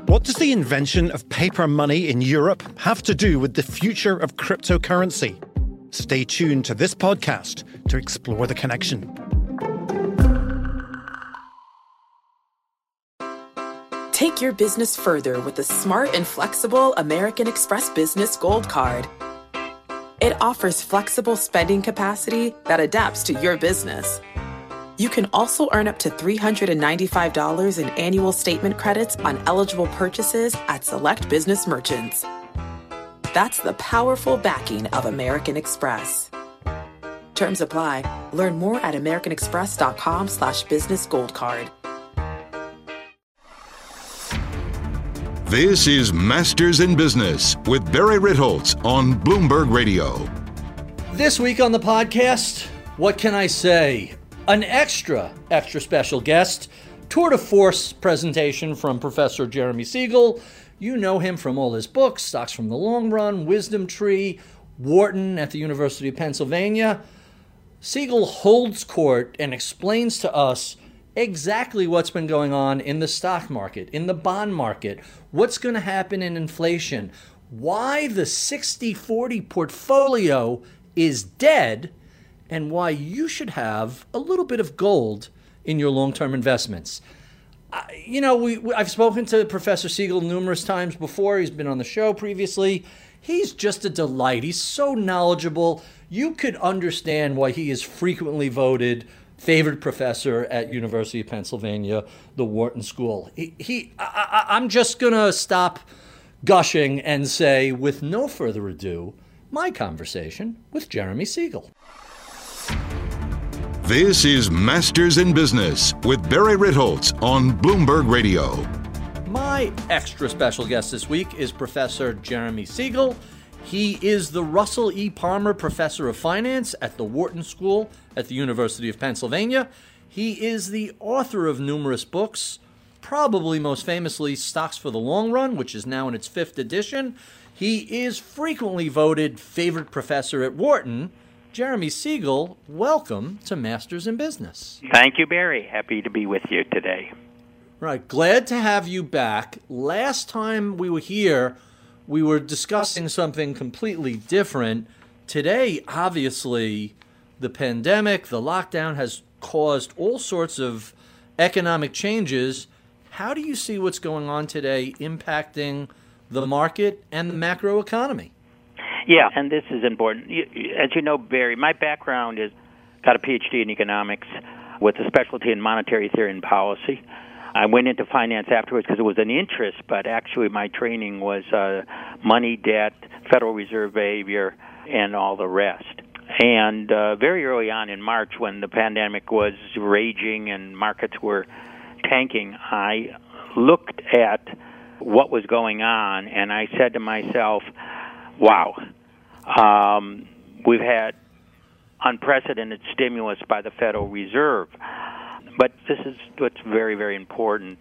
What does the invention of paper money in Europe have to do with the future of cryptocurrency? Stay tuned to this podcast to explore the connection. Take your business further with the smart and flexible American Express Business Gold Card. It offers flexible spending capacity that adapts to your business. You can also earn up to $395 in annual statement credits on eligible purchases at select business merchants. That's the powerful backing of American Express. Terms apply. Learn more at americanexpress.com/businessgoldcard. This is Masters in Business with Barry Ritholtz on Bloomberg Radio. This week on the podcast, what can I say? An extra special guest, tour de force presentation from Professor Jeremy Siegel. You know him from all his books, Stocks from the Long Run, Wisdom Tree, Wharton at the University of Pennsylvania. Siegel holds court and explains to us exactly what's been going on in the stock market, in the bond market, what's going to happen in inflation, why the 60-40 portfolio is dead, and why you should have a little bit of gold in your long-term investments. I've spoken to Professor Siegel numerous times before. He's been on the show previously. He's just a delight. He's so knowledgeable. You could understand why he is frequently voted favorite professor at University of Pennsylvania, the Wharton School. I'm just going to stop gushing and say, with no further ado, my conversation with Jeremy Siegel. This is Masters in Business with Barry Ritholtz on Bloomberg Radio. My extra special guest this week is Professor Jeremy Siegel. He is the Russell E. Palmer Professor of Finance at the Wharton School at the University of Pennsylvania. He is the author of numerous books, probably most famously Stocks for the Long Run, which is now in its 5th edition. He is frequently voted favorite professor at Wharton. Jeremy Siegel, welcome to Masters in Business. Thank you, Barry. Happy to be with you today. Right. Glad to have you back. Last time we were here, we were discussing something completely different. Today, obviously, the pandemic, the lockdown has caused all sorts of economic changes. How do you see what's going on today impacting the market and the macroeconomy? Yeah, and this is important. As you know, Barry, my background is got a PhD in economics with a specialty in monetary theory and policy. I went into finance afterwards because it was an interest, but actually my training was money, debt, Federal Reserve behavior, and all the rest. And very early on in March, when the pandemic was raging and markets were tanking, I looked at what was going on, and I said to myself, wow, we've had unprecedented stimulus by the Federal Reserve. But this is what's very, very important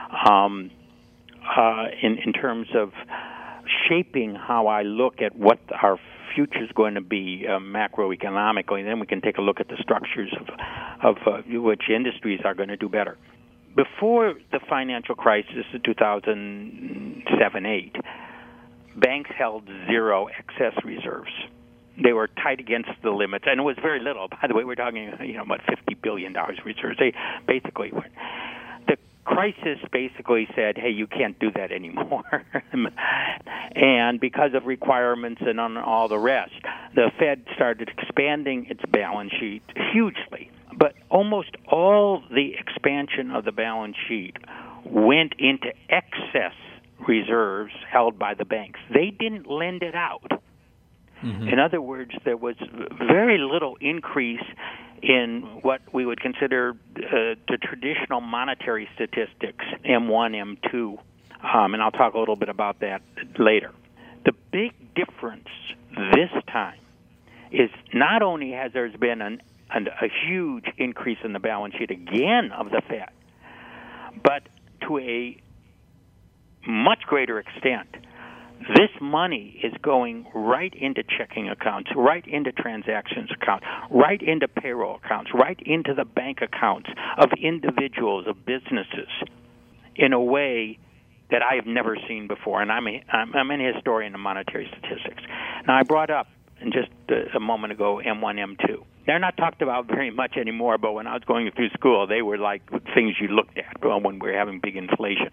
in terms of shaping how I look at what our future is going to be macroeconomically. And then we can take a look at the structures of which industries are going to do better. Before the financial crisis of 2007-8, banks held zero excess reserves. They were tight against the limits, and it was very little. By the way, we're talking about $50 billion reserves. They basically were. The crisis basically said, hey, you can't do that anymore. And because of requirements and on all the rest, the Fed started expanding its balance sheet hugely. But almost all the expansion of the balance sheet went into excess reserves held by the banks. They didn't lend it out. Mm-hmm. In other words, there was very little increase in what we would consider the traditional monetary statistics, M1, M2, and I'll talk a little bit about that later. The big difference this time is not only has there been a huge increase in the balance sheet again of the Fed, but to a much greater extent, this money is going right into checking accounts, right into transactions accounts, right into payroll accounts, right into the bank accounts of individuals, of businesses, in a way that I have never seen before, and I'm an historian of monetary statistics. Now, I brought up just a moment ago M1, M2. They're not talked about very much anymore, but when I was going through school, they were like things you looked at when we were having big inflation.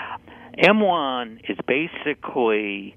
M1 is basically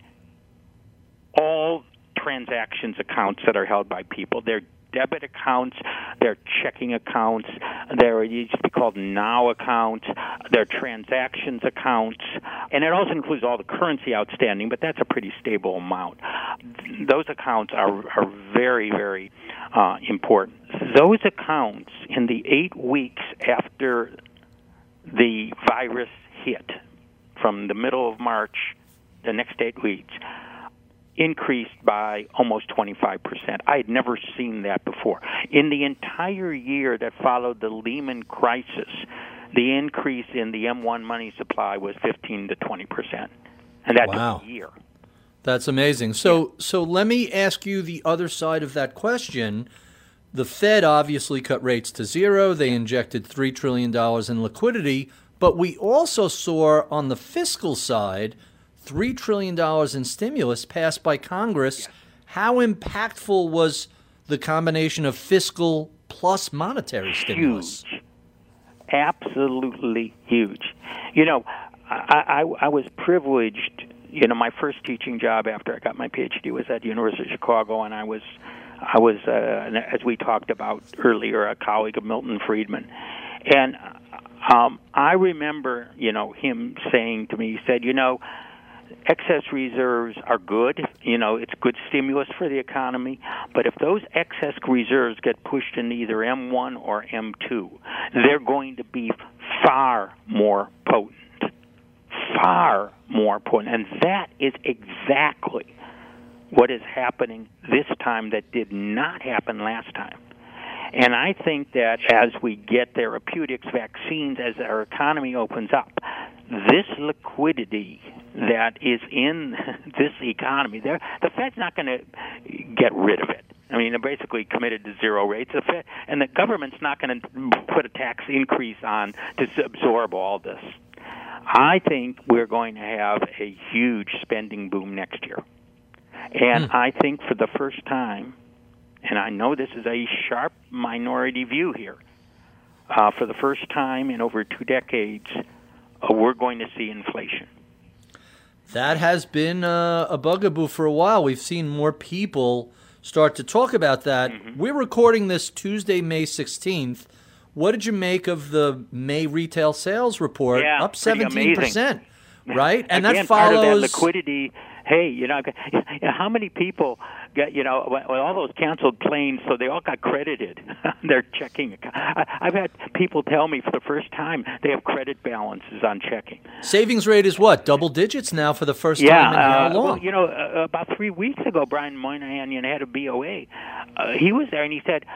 all transactions accounts that are held by people. They're debit accounts, they're checking accounts, they're used to be called now accounts, they're transactions accounts, and it also includes all the currency outstanding, but that's a pretty stable amount. Those accounts are very, very important. Those accounts, in the 8 weeks after the virus hit, from the middle of March, the next 8 weeks, increased by almost 25%. I had never seen that before. In the entire year that followed the Lehman crisis, the increase in the M1 money supply was 15 to 20%. And that's a year. That's amazing. So let me ask you the other side of that question. The Fed obviously cut rates to zero. They injected $3 trillion in liquidity. But we also saw on the fiscal side $3 trillion in stimulus passed by Congress. Yes. How impactful was the combination of fiscal plus monetary stimulus? Huge. Absolutely huge. You know, I was privileged. You know, my first teaching job after I got my PhD was at the University of Chicago, and I was, as we talked about earlier, a colleague of Milton Friedman. And I remember, him saying to me, he said, excess reserves are good. It's good stimulus for the economy. But if those excess reserves get pushed into either M1 or M2, they're going to be far more potent. Far more potent. And that is exactly what is happening this time that did not happen last time. And I think that as we get therapeutics, vaccines, as our economy opens up, this liquidity that is in this economy, the Fed's not going to get rid of it. I mean, they're basically committed to zero rates. The Fed, and the government's not going to put a tax increase on to absorb all this. I think we're going to have a huge spending boom next year. And I think for the first time, and I know this is a sharp minority view here, for the first time in over 2 decades, we're going to see inflation. That has been a bugaboo for a while. We've seen more people start to talk about that. Mm-hmm. We're recording this Tuesday, May 16th. What did you make of the May retail sales report? Yeah, up 17%, right? And again, that follows part of that liquidity. Hey, how many people got, when all those canceled planes, so they all got credited their checking account. I've had people tell me for the first time they have credit balances on checking. Savings rate is what, double digits now for the first time in how long? Well, about 3 weeks ago, Brian Moynihan, head of BOA, he was there and he said,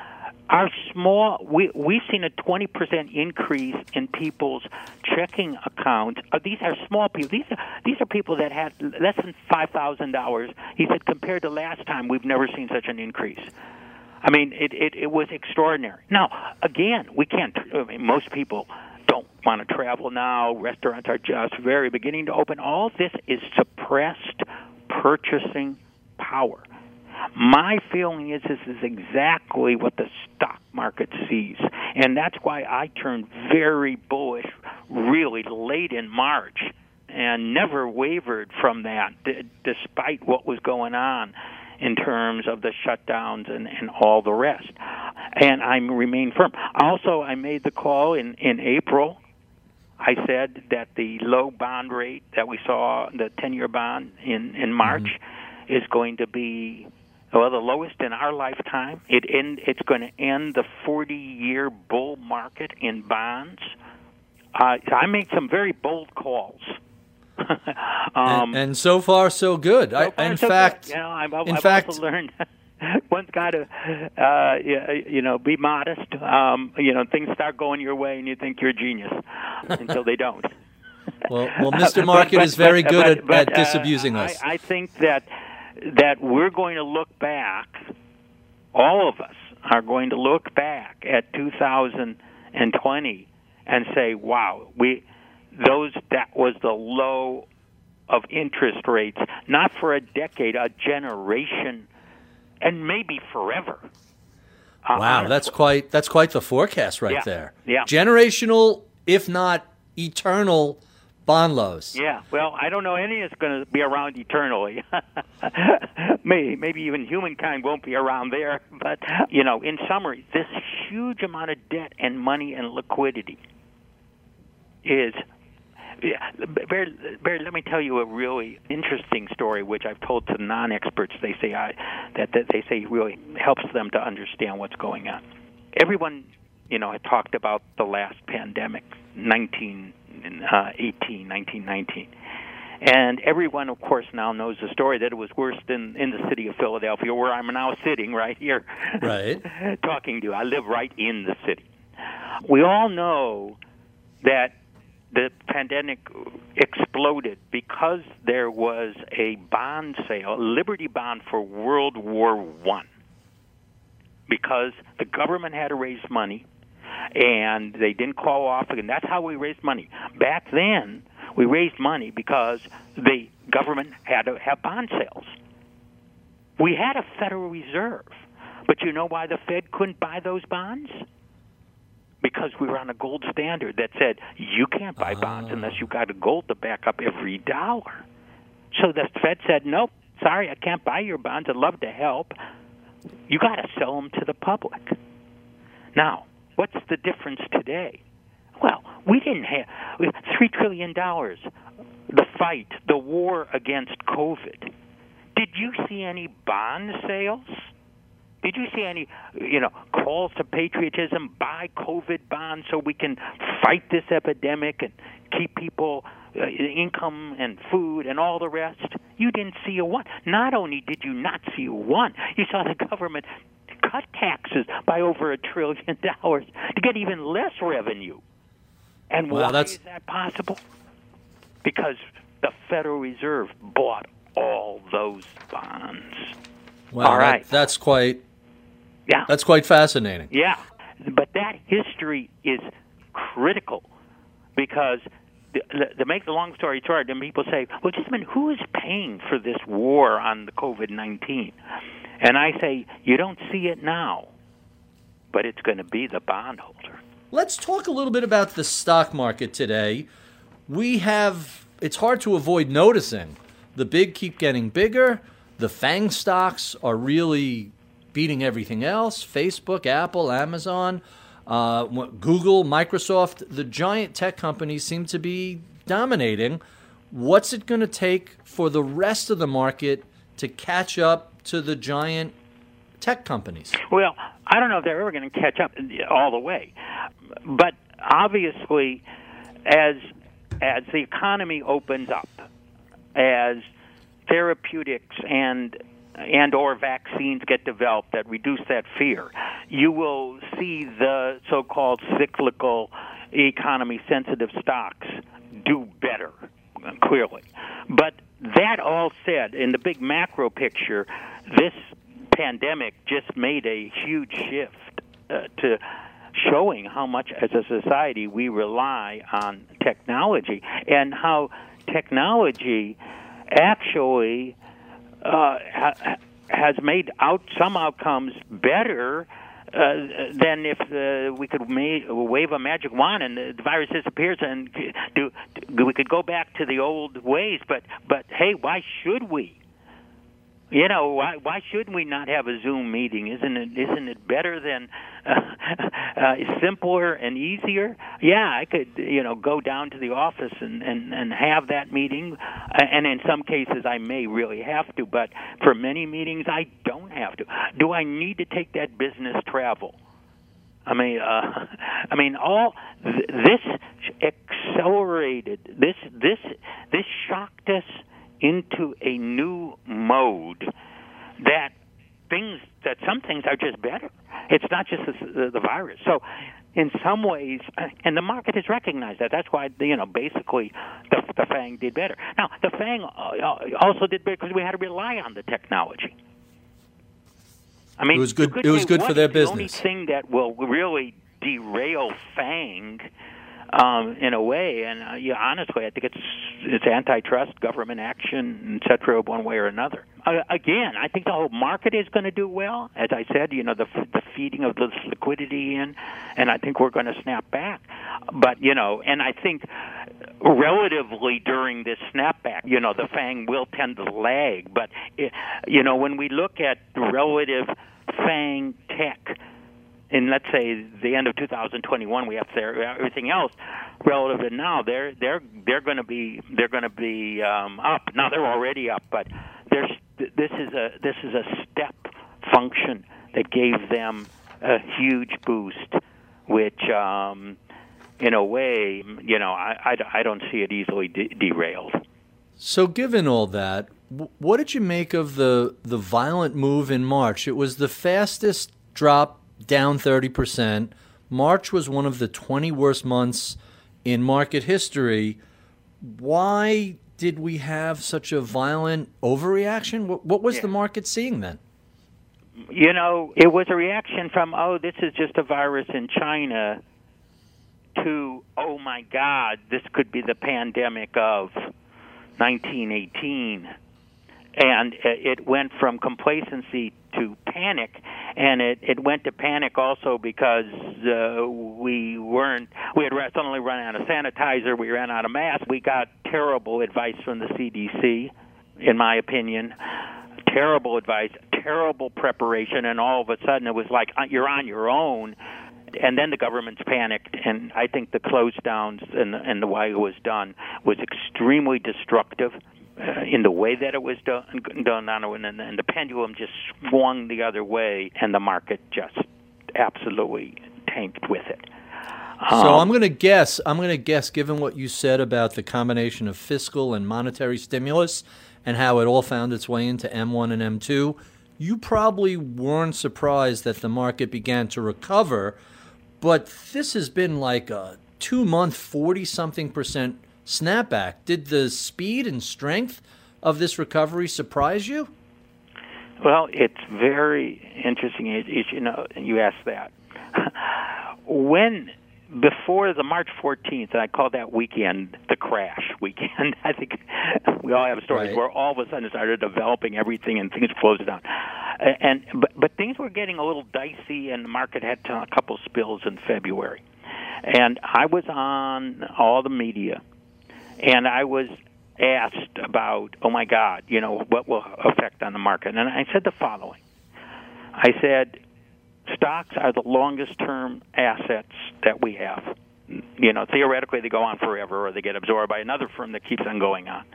we've seen a 20% increase in people's checking accounts. These are small people. These are people that had less than $5,000. He said, compared to last time, we've never seen such an increase. I mean, it was extraordinary. Now, again, we can't. Most people don't want to travel now. Restaurants are just very beginning to open. All this is suppressed purchasing power. My feeling is this is exactly what the stock market sees, and that's why I turned very bullish really late in March and never wavered from that, despite what was going on in terms of the shutdowns and all the rest. And I remain firm. Also, I made the call in April. I said that the low bond rate that we saw, the 10-year bond in March, is going to be the lowest in our lifetime. It's going to end the 40-year bull market in bonds. I made some very bold calls. And so far, so good. In fact, I've also learned one's got to, be modest. Things start going your way, and you think you're a genius until they don't. Well, Mr. Market is very good at disabusing us. I think that we're going to look back, all of us are going to look back at 2020 and say, wow, that was the low of interest rates, not for a decade, a generation, and maybe forever. Wow, that's quite the forecast right there. Yeah. Generational, if not eternal, bond lows. Yeah, well, I don't know any is going to be around eternally. Maybe even humankind won't be around there. But, in summary, this huge amount of debt and money and liquidity is... Barry, let me tell you a really interesting story, which I've told to non-experts. They say that they say really helps them to understand what's going on. Everyone, had talked about the last pandemic, 1919, and everyone, of course, now knows the story that it was worse than in the city of Philadelphia, where I'm now sitting right here, right, talking to you. I live right in the city. We all know that the pandemic exploded because there was a bond sale, a Liberty bond for World War I, because the government had to raise money, and they didn't call off, and that's how we raised money. Back then, we raised money because the government had to have bond sales. We had a Federal Reserve, but you know why the Fed couldn't buy those bonds? Because we were on a gold standard that said you can't buy bonds unless you got a gold to back up every dollar. So the Fed said, nope, sorry, I can't buy your bonds. I'd love to help. You got to sell them to the public. Now, what's the difference today? Well, we have $3 trillion, the fight, the war against COVID. Did you see any bond sales? Did you see any, calls to patriotism, buy COVID bonds so we can fight this epidemic and keep people income and food and all the rest? You didn't see a one. Not only did you not see a one, you saw the government cut taxes by over $1 trillion to get even less revenue. And why is that possible? Because the Federal Reserve bought all those bonds. Wow, all right. That's quite fascinating. Yeah, but that history is critical because to make the long story short, then people say, well, just a minute, who is paying for this war on the COVID-19? And I say, you don't see it now, but it's going to be the bondholder. Let's talk a little bit about the stock market today. It's hard to avoid noticing the big keep getting bigger. The FANG stocks are really beating everything else. Facebook, Apple, Amazon, Google, Microsoft, the giant tech companies seem to be dominating. What's it going to take for the rest of the market to catch up to the giant tech companies? Well, I don't know if they're ever going to catch up all the way. But obviously, as the economy opens up, as therapeutics and or vaccines get developed that reduce that fear, you will see the so-called cyclical economy-sensitive stocks do better, clearly. But that all said, in the big macro picture, this pandemic just made a huge shift to showing how much as a society we rely on technology and how technology actually has made some outcomes better than if we could wave a magic wand and the virus disappears and we could go back to the old ways. But hey, why should we? Why shouldn't we not have a Zoom meeting? Isn't it better than simpler and easier? Yeah, I could go down to the office and have that meeting, and in some cases I may really have to, but for many meetings I don't have to. Do I need to take that business travel? This accelerated. This shocked us into a new mode that some things are just better. It's not just the virus. So in some ways, and the market has recognized that. That's why, basically the FANG did better. Now, the FANG also did better because we had to rely on the technology. It was good. It was good for their business. The only thing that will really derail FANG in a way. And honestly, I think it's antitrust, government action, et cetera, one way or another. Again, I think the whole market is going to do well. As I said, the feeding of this liquidity in, and I think we're going to snap back. But, and I think relatively during this snapback, the FANG will tend to lag. But, when we look at relative FANG tech, in let's say the end of 2021, we have everything else relative to now. They're going to be up. Now they're already up, but this is a step function that gave them a huge boost, which in a way, I don't see it easily derailed. So given all that, what did you make of the violent move in March? It was the fastest drop, down 30%. March was one of the 20 worst months in market history. Why did we have such a violent overreaction? What was the market seeing then? It was a reaction from, this is just a virus in China, to, oh my God, this could be the pandemic of 1918. And it went from complacency to panic, and it went to panic also because we had suddenly run out of sanitizer, we ran out of masks, we got terrible advice from the CDC, in my opinion, terrible advice, terrible preparation, and all of a sudden it was like you're on your own. And then the government's panicked, and I think the close downs and the way it was done was extremely destructive in the way that it was done, and the pendulum just swung the other way, and the market just absolutely tanked with it. So I'm going to guess, given what you said about the combination of fiscal and monetary stimulus and how it all found its way into M1 and M2, you probably weren't surprised that the market began to recover. But this has been like a 2-month, 40-something% snapback. Did the speed and strength of this recovery surprise you? Well, it's very interesting. You asked that. Before the March 14th, and I call that weekend the crash weekend. I think we all have stories where all of a sudden it started developing everything and things closed down. But things were getting a little dicey, and the market had a couple spills in February. And I was on all the media, and I was asked about, oh my God, what will affect on the market? And I said the following. I said, stocks are the longest-term assets that we have. Theoretically, they go on forever, or they get absorbed by another firm that keeps on going on.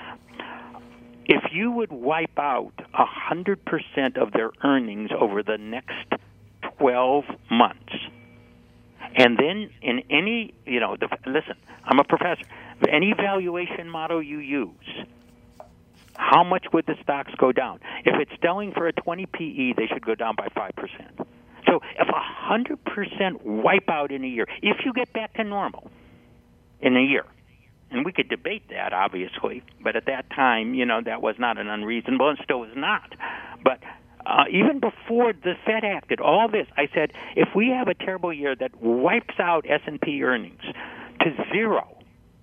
If you would wipe out 100% of their earnings over the next 12 months, and then in any, listen, I'm a professor. Any valuation model you use, how much would the stocks go down? If it's selling for a 20 PE, they should go down by 5%. So if 100% wipe out in a year, if you get back to normal in a year, and we could debate that, obviously, but at that time, that was not an unreasonable, and still is not. But even before the Fed acted, all this, I said, if we have a terrible year that wipes out S&P earnings to zero,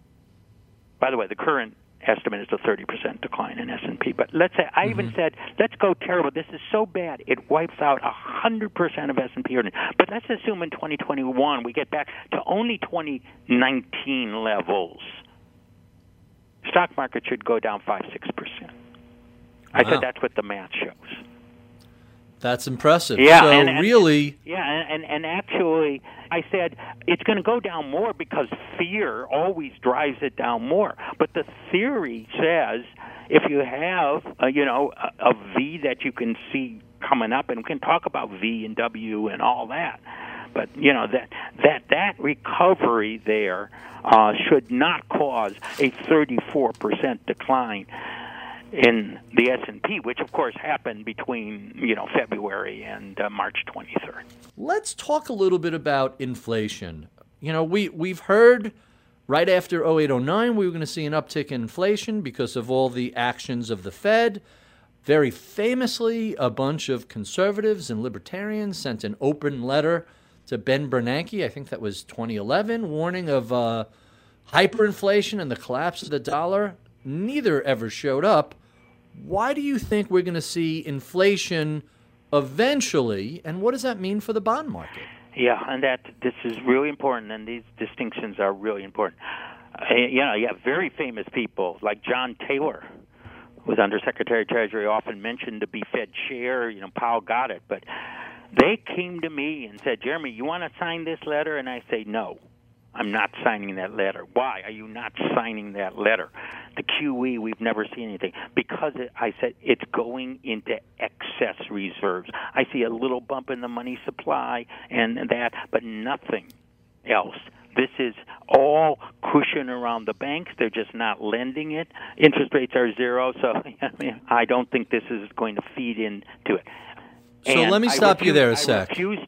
by the way, the current estimate is a 30% decline in S&P. But let's say, I even said, let's go terrible. This is so bad, it wipes out 100% of S&P earnings. But let's assume in 2021 we get back to only 2019 levels. Stock market should go down 5-6%. I said that's what the math shows. That's impressive. Yeah, so and actually, I said it's going to go down more because fear always drives it down more. But the theory says if you have a V that you can see coming up, and we can talk about V and W and all that, but that recovery there should not cause a 34% decline in the S&P, which of course happened between February and March 23rd. Let's talk a little bit about inflation. We've heard right after 08-09 we were going to see an uptick in inflation because of all the actions of the Fed. Very famously, a bunch of conservatives and libertarians sent an open letter to Ben Bernanke, I think that was 2011, warning of hyperinflation and the collapse of the dollar. Neither ever showed up. Why do you think we're going to see inflation eventually, and what does that mean for the bond market? Yeah, and this is really important, and these distinctions are really important. You have very famous people like John Taylor, who was Undersecretary of Treasury, often mentioned to be Fed chair. Powell got it, but they came to me and said, Jeremy, you want to sign this letter? And I say, no, I'm not signing that letter. Why are you not signing that letter? The QE, we've never seen anything. Because I said it's going into excess reserves. I see a little bump in the money supply and that, but nothing else. This is all cushion around the banks. They're just not lending it. Interest rates are zero, so I don't think this is going to feed into it. So let me stop you there a sec.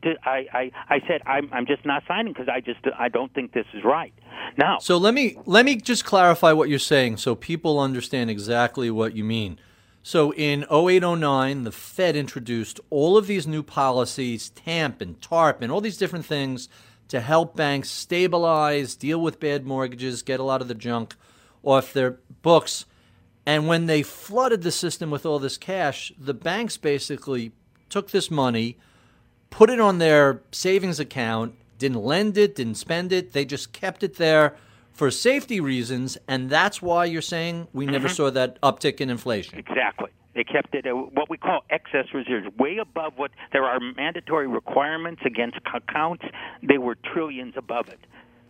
I said I'm just not signing because I don't think this is right. Now, so let me just clarify what you're saying so people understand exactly what you mean. So in 08-09, the Fed introduced all of these new policies, TAMP and TARP and all these different things to help banks stabilize, deal with bad mortgages, get a lot of the junk off their books. And when they flooded the system with all this cash, the banks basically took this money, put it on their savings account, didn't lend it, didn't spend it. They just kept it there for safety reasons, and that's why you're saying we never saw that uptick in inflation. Exactly. They kept it what we call excess reserves, way above what there are mandatory requirements against accounts. They were trillions above it.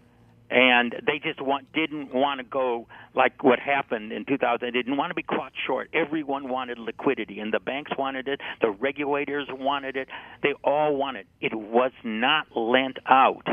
And they just didn't want to go like what happened in 2000. They didn't want to be caught short. Everyone wanted liquidity, and the banks wanted it. The regulators wanted it. They all wanted it. It was not lent out.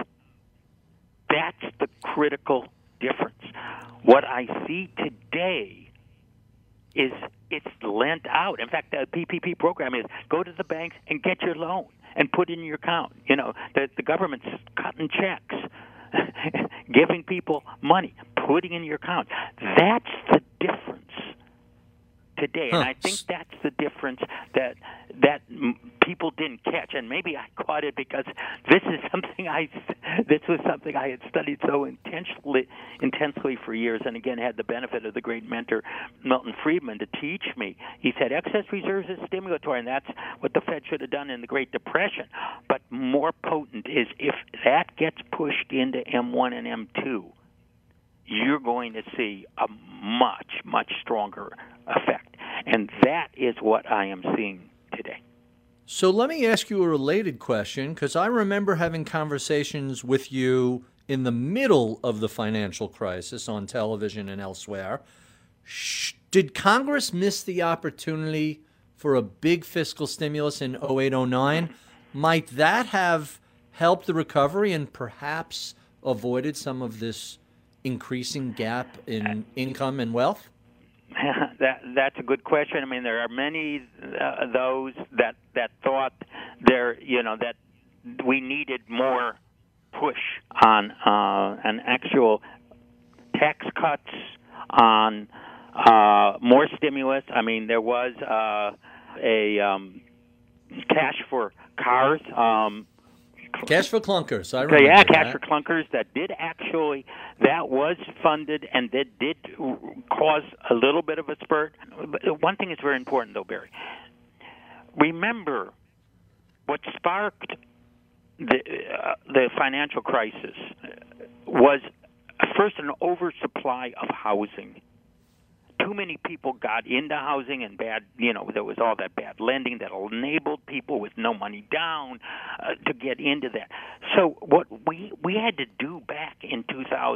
That's the critical difference. What I see today is it's lent out. In fact, the PPP program is go to the banks and get your loan and put it in your account. The government's cutting checks. Giving people money, putting in your account. That's the difference today. And I think that's the difference that people didn't catch. And maybe I caught it because this was something I had studied so intensely for years, and again had the benefit of the great mentor Milton Friedman to teach me. He said excess reserves is stimulatory, and that's what the Fed should have done in the Great Depression. But more potent is if that gets pushed into M1 and M2, you're going to see a much, much stronger effect. And that is what I am seeing today. So let me ask you a related question, because I remember having conversations with you in the middle of the financial crisis on television and elsewhere. Did Congress miss the opportunity for a big fiscal stimulus in 08-09? Might that have helped the recovery and perhaps avoided some of this increasing gap in income and wealth? That's a good question. I mean, there are many those that thought that we needed more push on an actual tax cuts, on more stimulus. I mean, there was a cash for cars. Cash for clunkers, I remember. Yeah, cash for clunkers that was funded, and that did cause a little bit of a spurt. But one thing is very important, though, Barry. Remember, what sparked the financial crisis was first an oversupply of housing. Too many people got into housing, and there was all that bad lending that enabled people with no money down to get into that. So what we had to do back in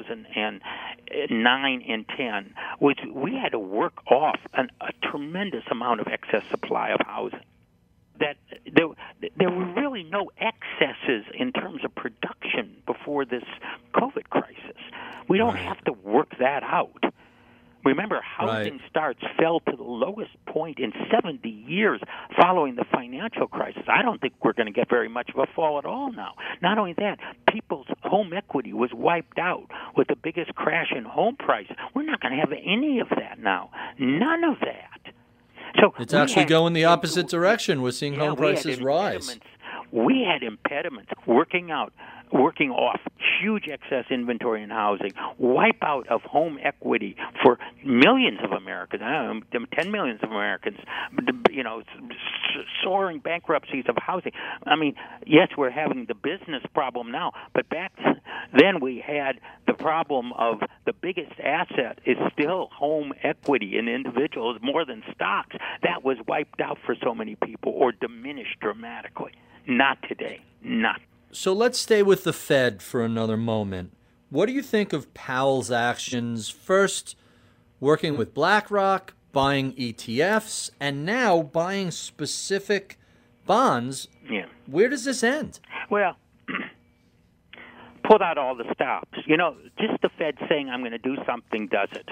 2009 and 10 was we had to work off a tremendous amount of excess supply of housing. That there were really no excesses in terms of production before this COVID crisis. We don't have to work that out. Remember, housing starts fell to the lowest point in 70 years following the financial crisis. I don't think we're going to get very much of a fall at all now. Not only that, people's home equity was wiped out with the biggest crash in home prices. We're not going to have any of that now. None of that. So it's actually going the opposite direction. We're seeing home prices rise. we had impediments working off huge excess inventory in housing, wipe out of home equity for millions of Americans, 10 millions of Americans, soaring bankruptcies of housing. I mean, yes, we're having the business problem now, but back then we had the problem of the biggest asset is still home equity in individuals more than stocks. That was wiped out for so many people or diminished dramatically. Not today. Not. So let's stay with the Fed for another moment. What do you think of Powell's actions? First, working with BlackRock, buying ETFs, and now buying specific bonds. Yeah. Where does this end? Well, pulled out all the stops. Just the Fed saying I'm going to do something does it.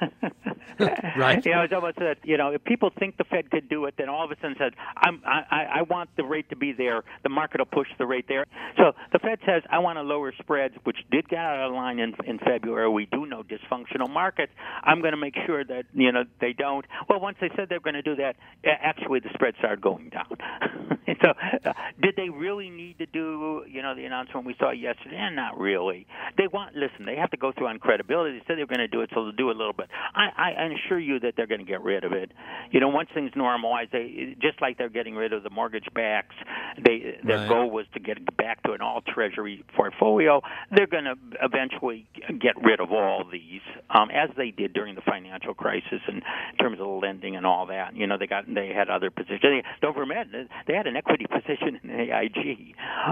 Right. It's almost that, if people think the Fed could do it, then all of a sudden says, I want the rate to be there. The market will push the rate there. So the Fed says, I want to lower spreads, which did get out of line in February. We do know dysfunctional markets. I'm going to make sure that, they don't. Well, once they said they're going to do that, actually the spread started going down. And so did they really need to do, the announcement we saw yesterday? Not really. They have to go through on credibility. They said they were going to do it, so they'll do a little bit. I assure you that they're going to get rid of it. Once things normalize, just like they're getting rid of the mortgage backs, their goal was to get back to an all-treasury portfolio. They're going to eventually get rid of all these, as they did during the financial crisis in terms of lending and all that. They had other positions. Don't forget, they had an equity position in AIG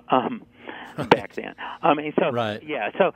back then. Right. Yeah. So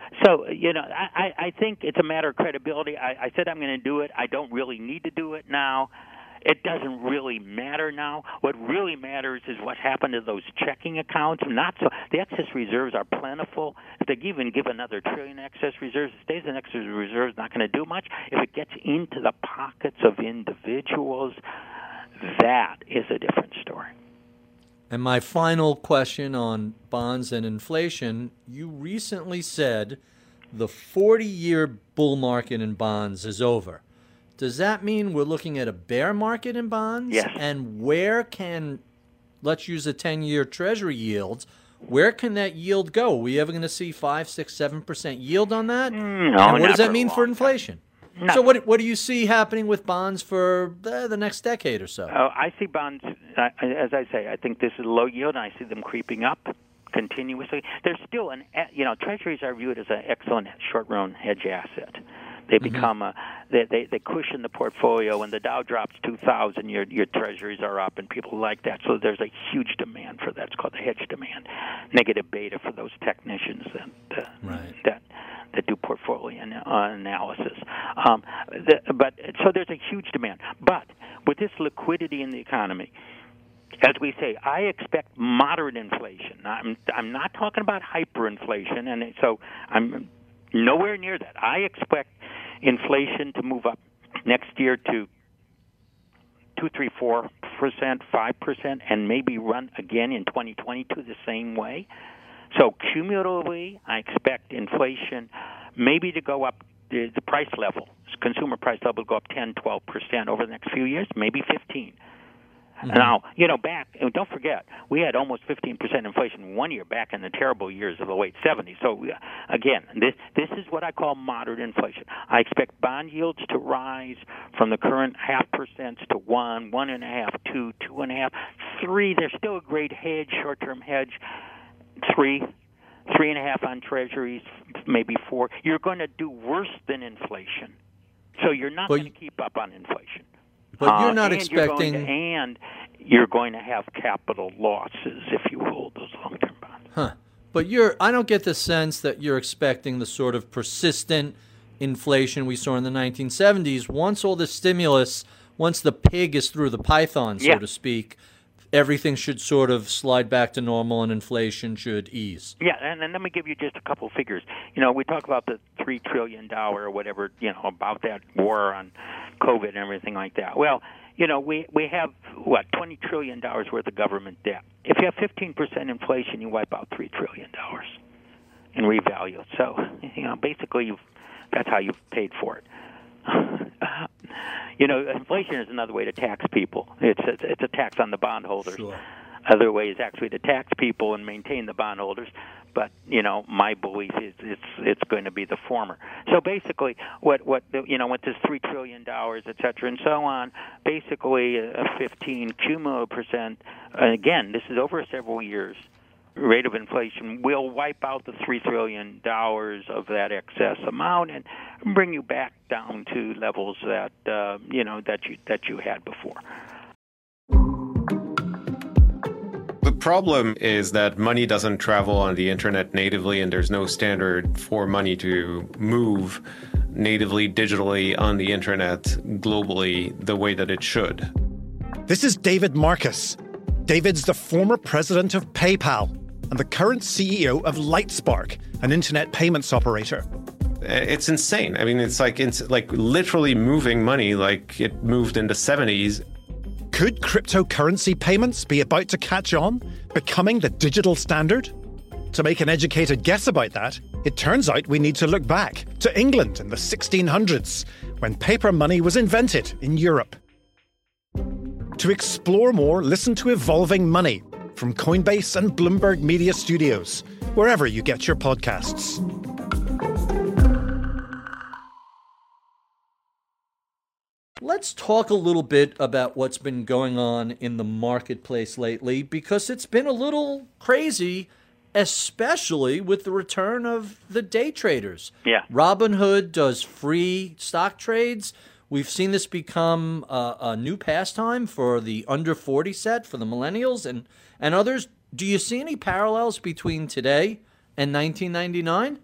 I think it's a matter of credibility. I said I'm going to do it. I don't really need to do it now. It doesn't really matter now. What really matters is what happened to those checking accounts. Not so. The excess reserves are plentiful. If they even give another $1 trillion excess reserves, it stays in excess reserves. Not going to do much. If it gets into the pockets of individuals, that is a different story. And my final question on bonds and inflation, you recently said the 40-year bull market in bonds is over. Does that mean we're looking at a bear market in bonds? Yes. And where can, let's use a 10-year Treasury yield, where can that yield go? Are we ever going to see 5, 6, 7% yield on that? No, and what does that mean for inflation? No. So what do you see happening with bonds for the next decade or so? I see bonds, as I say, I think this is low yield, and I see them creeping up continuously. There's still treasuries are viewed as an excellent short-run hedge asset. They become they cushion the portfolio. When the Dow drops 2,000, your treasuries are up, and people like that. So there's a huge demand for that. It's called the hedge demand. Negative beta for those technicians that do portfolio analysis. But so there's a huge demand. But with this liquidity in the economy, as we say, I expect moderate inflation. I'm not talking about hyperinflation, and so I'm nowhere near that. I expect inflation to move up next year to 2, 3, 4%, 5%, and maybe run again in 2022 the same way. So cumulatively, I expect inflation maybe to go up, the price level, consumer price level, go up 10, 12% over the next few years, maybe 15%. Now, back, and don't forget, we had almost 15% inflation 1 year back in the terrible years of the late 70s. So, again, this is what I call moderate inflation. I expect bond yields to rise from the current 0.5% to 1, 1.5%, 2, 2.5%, 3. There's still a great hedge, short-term hedge, 3, 3.5% on treasuries, maybe 4. You're going to do worse than inflation. So you're not going to keep up on inflation. But you're not expecting... You're going to have capital losses if you hold those long-term bonds. Huh. But I don't get the sense that you're expecting the sort of persistent inflation we saw in the 1970s. Once all this stimulus, once the pig is through the python, so to speak, everything should sort of slide back to normal and inflation should ease. Yeah, and let me give you just a couple of figures. We talk about the $3 trillion or whatever, about that war on COVID and everything like that. Well, we have, $20 trillion worth of government debt. If you have 15% inflation, you wipe out $3 trillion in revalue. So, basically that's how you've paid for it. Inflation is another way to tax people. It's a tax on the bondholders. Sure. Other ways actually to tax people and maintain the bondholders. But my belief is it's going to be the former. So basically, what with this $3 trillion, et cetera, and so on, basically a 15 cumulative percent. Again, this is over several years. Rate of inflation will wipe out the $3 trillion of that excess amount and bring you back down to levels that that you had before. The problem is that money doesn't travel on the internet natively, and there's no standard for money to move natively, digitally on the internet globally the way that it should. This is David Marcus. David's the former president of PayPal and the current CEO of Lightspark, an internet payments operator. It's insane. I mean, it's like literally moving money like it moved in the 70s. Could cryptocurrency payments be about to catch on, becoming the digital standard? To make an educated guess about that, it turns out we need to look back to England in the 1600s, when paper money was invented in Europe. To explore more, listen to Evolving Money from Coinbase and Bloomberg Media Studios, wherever you get your podcasts. Let's talk a little bit about what's been going on in the marketplace lately, because it's been a little crazy, especially with the return of the day traders. Yeah. Robinhood does free stock trades. We've seen this become a new pastime for the under 40 set, for the millennials and others. Do you see any parallels between today and 1999?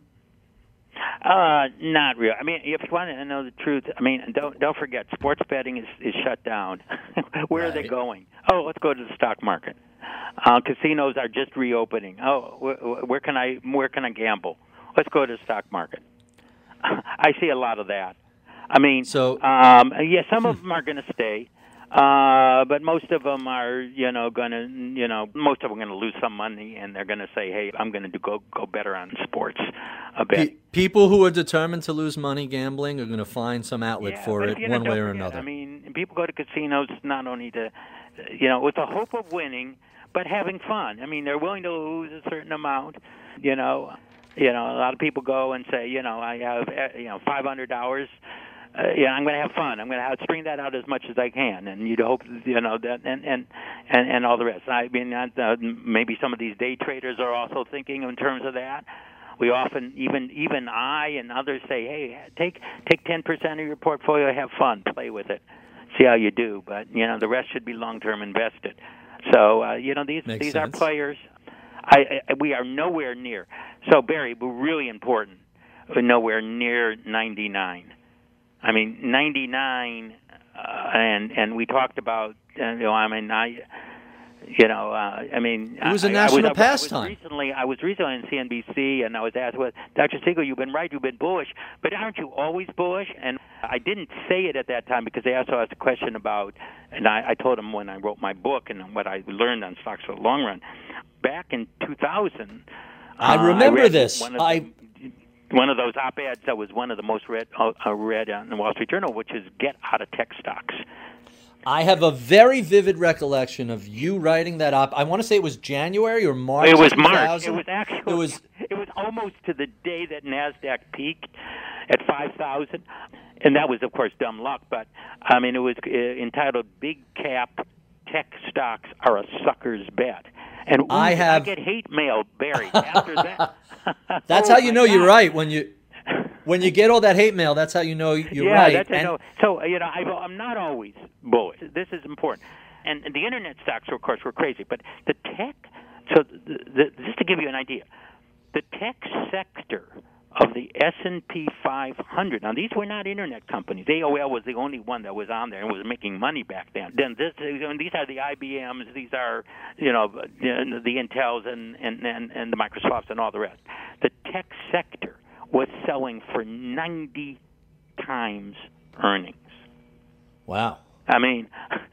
Not really. I mean, if you want to know the truth, I mean, don't forget, sports betting is shut down. Where are they going? Oh, let's go to the stock market. Casinos are just reopening. Oh, where can I gamble? Let's go to the stock market. I see a lot of that. I mean, some of them are going to stay. But most of them are, most of them are going to lose some money, and they're going to say, "Hey, I'm going to go better on sports a bit." People who are determined to lose money gambling are going to find some outlet for it, one way or another. I mean, people go to casinos not only to, with the hope of winning, but having fun. I mean, they're willing to lose a certain amount. A lot of people go and say, I have, $500. I'm going to have fun. I'm going to string that out as much as I can, and you'd hope, that, and all the rest. I mean, maybe some of these day traders are also thinking in terms of that. We often, even I and others say, hey, take 10% of your portfolio, have fun, play with it, see how you do. But the rest should be long-term invested. So these are players. We are nowhere near. So Barry, we're really important. We're nowhere near 99. I mean, 99, and we talked about, it was a national pastime. I was recently on CNBC, and I was asked, well, Dr. Siegel, you've been right, you've been bullish, but aren't you always bullish? And I didn't say it at that time because they also asked a question about, and I told them when I wrote my book and what I learned on stocks for the long run. Back in 2000, I remember this. One of those op-eds that was one of the most read on the Wall Street Journal, which is get out of tech stocks. I have a very vivid recollection of you writing that op. I want to say it was January or March. It was March. It was actually. It was almost to the day that NASDAQ peaked at 5,000, and that was, of course, dumb luck. But I mean, it was entitled "Big Cap Tech Stocks Are a Sucker's Bet." And I get hate mail, Barry. After that, that's how you know you're right. When you get all that hate mail, that's how you know you're right. Yeah, that's how I know. So I'm not always bullish. This is important. And the internet stocks, of course, were crazy. But the tech. So just to give you an idea, the tech sector of the S&P 500. Now, these were not internet companies. AOL was the only one that was on there and was making money back then. Then these are the IBMs. These are, the Intels and the Microsofts and all the rest. The tech sector was selling for 90 times earnings. Wow. I mean,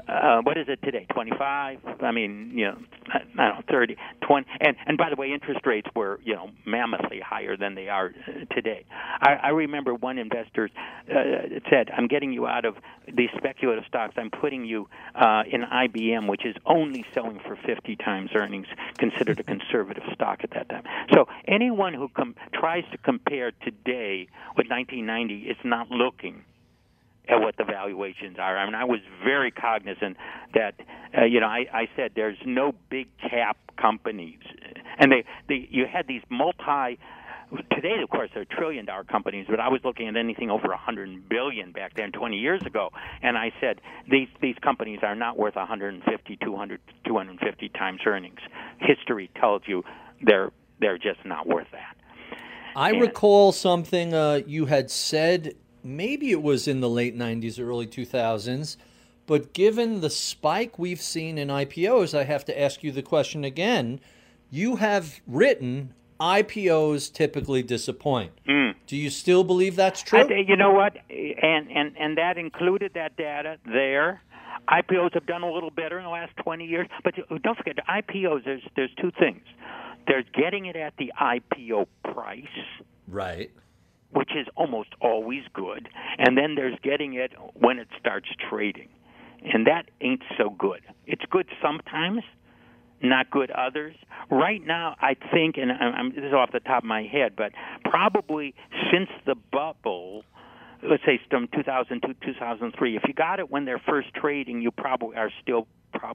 what is it today? 25? I mean, I don't know, 30, 20. And by the way, interest rates were, mammothly higher than they are today. I remember one investor said, I'm getting you out of these speculative stocks. I'm putting you in IBM, which is only selling for 50 times earnings, considered a conservative stock at that time. So anyone who tries to compare today with 1990 is not looking at what the valuations are. I mean, I was very cognizant that, I said there's no big cap companies. And you had these today, of course, they're trillion-dollar companies, but I was looking at anything over $100 billion back then 20 years ago. And I said, these companies are not worth 150, 200, 250 times earnings. History tells you they're just not worth that. I recall something you had said, maybe it was in the late 90s, early 2000s, but given the spike we've seen in IPOs, I have to ask you the question again. You have written IPOs typically disappoint. Do you still believe that's true? You know what? And that included that data there. IPOs have done a little better in the last 20 years, but don't forget, IPOs, there's two things. There's getting it at the IPO price. Right. Which is almost always good, and then there's getting it when it starts trading, and that ain't so good. It's good sometimes, not good others. Right now, I think, and this is off the top of my head, but probably since the bubble, let's say from 2002, 2003, if you got it when they're first trading, you probably are still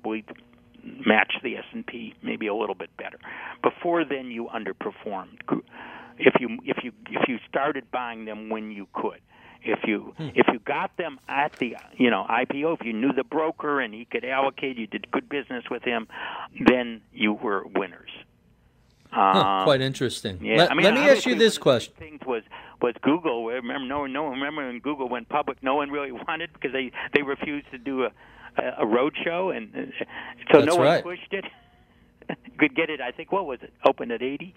match the S&P, maybe a little bit better. Before then, you underperformed. If you started buying them when you could, if you got them at the IPO, if you knew the broker and he could allocate, you did good business with him, then you were winners. Quite interesting. Yeah, let me ask you this question. Things was Google. Remember when Google went public, no one really wanted because they refused to do a road show, and so That's no one right. pushed it. Could get it. I think what was it? Opened at 80.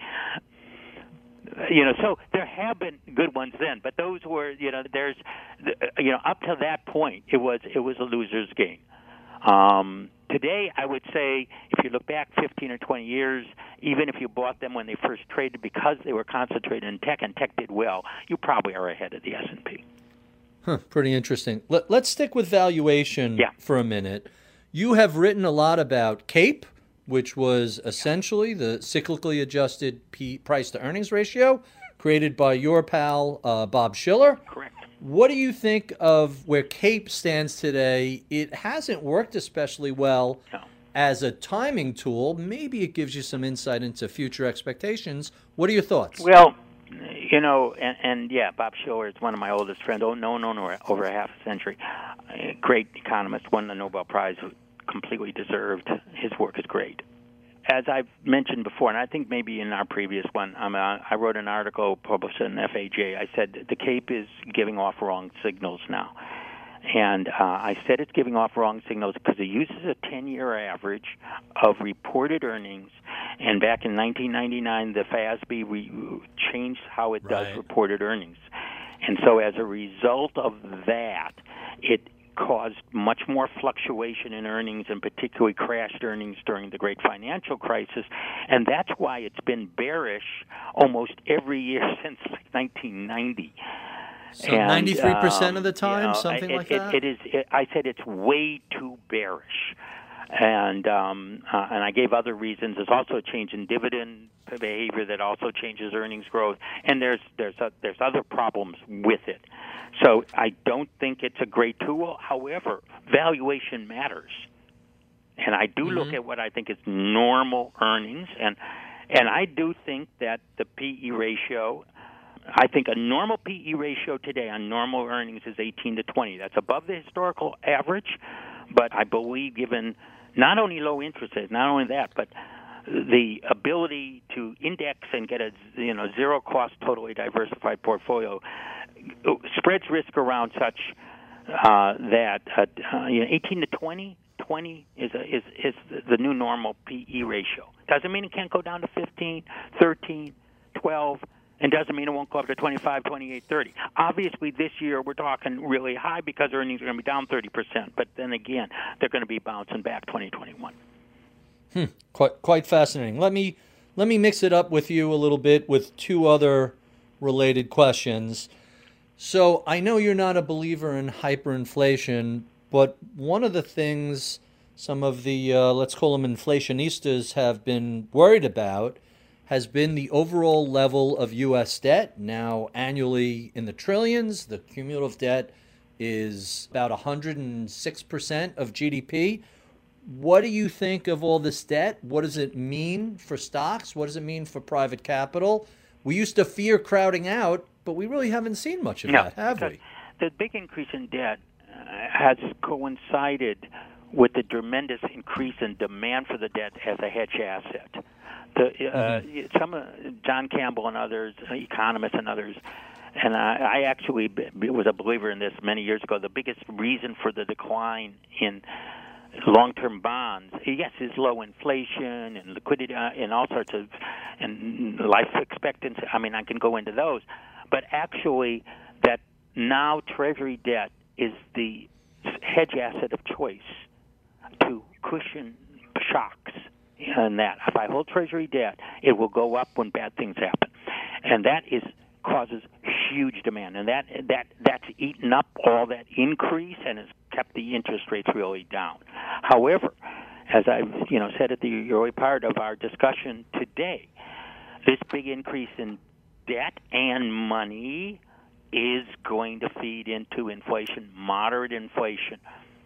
So there have been good ones then, but those were, there's, up to that point, it was a loser's game. Today, I would say, if you look back 15 or 20 years, even if you bought them when they first traded, because they were concentrated in tech and tech did well, you probably are ahead of the S&P. Pretty interesting. Let's stick with valuation for a minute. You have written a lot about CAPE, which was essentially the cyclically adjusted price-to-earnings ratio created by your pal, Bob Shiller. Correct. What do you think of where CAPE stands today? It hasn't worked especially well as a timing tool. Maybe it gives you some insight into future expectations. What are your thoughts? Well, Bob Shiller is one of my oldest friends, known over a half a century. Great economist, won the Nobel Prize, completely deserved. His work is great. As I've mentioned before, and I think maybe in our previous one, I wrote an article published in FAJ. I said the CAPE is giving off wrong signals now. And I said it's giving off wrong signals because it uses a 10-year average of reported earnings. And back in 1999, the FASB changed how it does reported earnings. And so as a result of that, it caused much more fluctuation in earnings, and particularly crashed earnings during the great financial crisis. And that's why it's been bearish almost every year since 1990. So 93% of the time, something like that? I said it's way too bearish. And I gave other reasons. There's also a change in dividend behavior that also changes earnings growth, and there's other problems with it. So I don't think it's a great tool. However, valuation matters, and I do look at what I think is normal earnings, and I do think that the PE ratio. I think a normal PE ratio today on normal earnings is 18 to 20. That's above the historical average, but I believe given not only low interest rates, not only that, but the ability to index and get a zero-cost, totally diversified portfolio spreads risk around such that 18 to 20 is the new normal PE ratio. Doesn't mean it can't go down to 15, 13, 12. and doesn't mean it won't go up to 25, 28, 30. Obviously, this year we're talking really high because earnings are going to be down 30%. But then again, they're going to be bouncing back 2021. Quite fascinating. Let me mix it up with you a little bit with two other related questions. So I know you're not a believer in hyperinflation, but one of the things some of the, let's call them inflationistas, have been worried about has been the overall level of U.S. debt, now annually in the trillions. The cumulative debt is about 106% of GDP. What do you think of all this debt? What does it mean for stocks? What does it mean for private capital? We used to fear crowding out, but we really haven't seen much of that, have we? The big increase in debt has coincided with the tremendous increase in demand for the debt as a hedge asset. Some John Campbell and others, economists and others, and I actually was a believer in this many years ago. The biggest reason for the decline in long-term bonds, yes, is low inflation and liquidity and all sorts of and life expectancy. I mean, I can go into those, but actually, that now Treasury debt is the hedge asset of choice to cushion shocks. And that if I hold Treasury debt, it will go up when bad things happen, and that causes huge demand, and that's eaten up all that increase and has kept the interest rates really down. However, as I've said at the early part of our discussion today, this big increase in debt and money is going to feed into inflation, moderate inflation.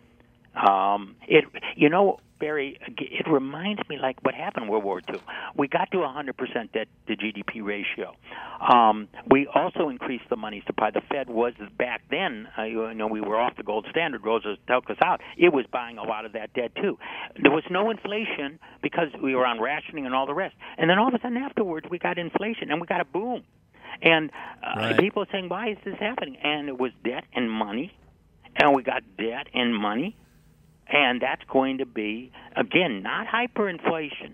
Barry, it reminds me like what happened in World War II. We got to 100% debt to GDP ratio. We also increased the money supply. The Fed was back then, we were off the gold standard. Roosevelt took us out. It was buying a lot of that debt too. There was no inflation because we were on rationing and all the rest. And then all of a sudden afterwards we got inflation and we got a boom. And people are saying, why is this happening? And it was debt and money. And we got debt and money. And that's going to be, again, not hyperinflation.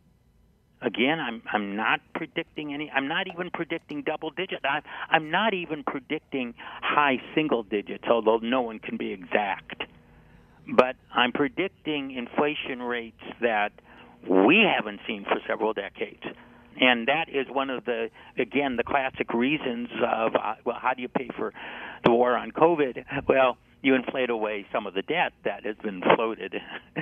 Again, I'm not predicting any. I'm not even predicting double digit. I'm not even predicting high single digits, although no one can be exact. But I'm predicting inflation rates that we haven't seen for several decades. And that is one of the classic reasons of, how do you pay for the war on COVID? Well, you inflate away some of the debt that has been floated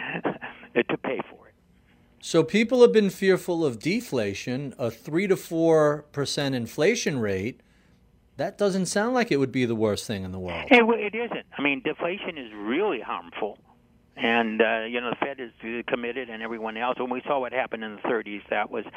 to pay for it. So people have been fearful of deflation, a 3 to 4% inflation rate. That doesn't sound like it would be the worst thing in the world. It isn't. I mean, deflation is really harmful. And, the Fed is committed and everyone else. When we saw what happened in the 30s, that was,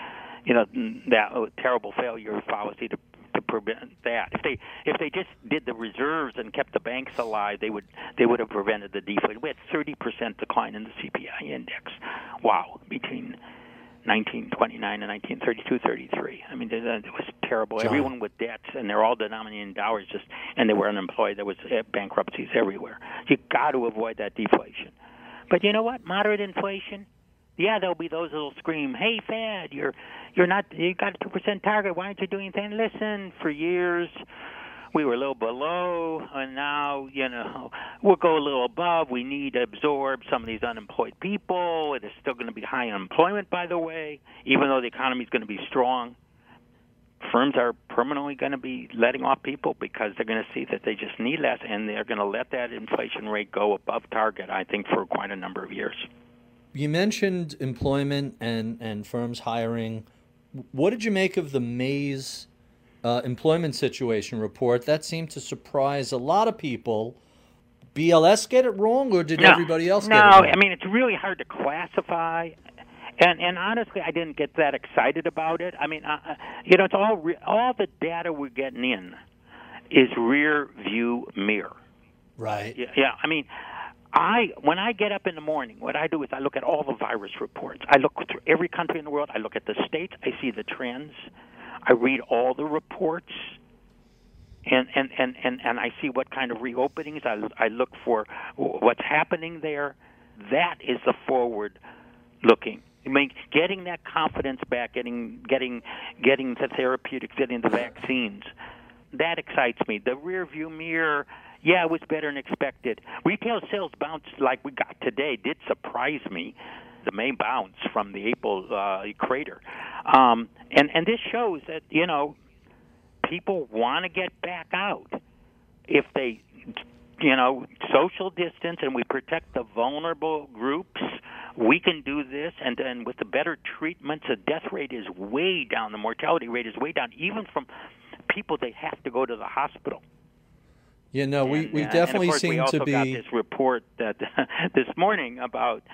that terrible failure of policy to prevent that. If they just did the reserves and kept the banks alive, they would have prevented the deflation. We had 30% decline in the CPI index. Wow, between 1929 and 1932-33. I mean, it was terrible. John. Everyone with debts, and they're all denominated in dollars, and they were unemployed. There was bankruptcies everywhere. You got to avoid that deflation. But you know what? Moderate inflation. Yeah, there'll be those that'll scream, "Hey, Fed, you got a 2% target. Why aren't you doing anything?" Listen, for years we were a little below, and now we'll go a little above. We need to absorb some of these unemployed people. There's still going to be high unemployment, by the way, even though the economy is going to be strong. Firms are permanently going to be letting off people because they're going to see that they just need less, and they're going to let that inflation rate go above target, I think, for quite a number of years. You mentioned employment and firms hiring. What did you make of the May's employment situation report? That seemed to surprise a lot of people. BLS get it wrong, or did everybody else get it wrong? No, I mean, it's really hard to classify. And honestly, I didn't get that excited about it. I mean, it's all the data we're getting in is rear view mirror. Right. Yeah. I mean, when I get up in the morning, what I do is I look at all the virus reports. I look through every country in the world. I look at the states. I see the trends. I read all the reports, and I see what kind of reopenings. I look for what's happening there. That is the forward-looking I mean, getting that confidence back, getting the therapeutics, getting the vaccines, that excites me. The rear view mirror, yeah, it was better than expected. Retail sales bounce like we got today did surprise me. The main bounce from the April crater, and this shows that people want to get back out if they social distance and we protect the vulnerable groups. We can do this, and then with the better treatments, the death rate is way down. The mortality rate is way down, even from people that have to go to the hospital. We definitely and of course, seem we also to be. got this report that this morning about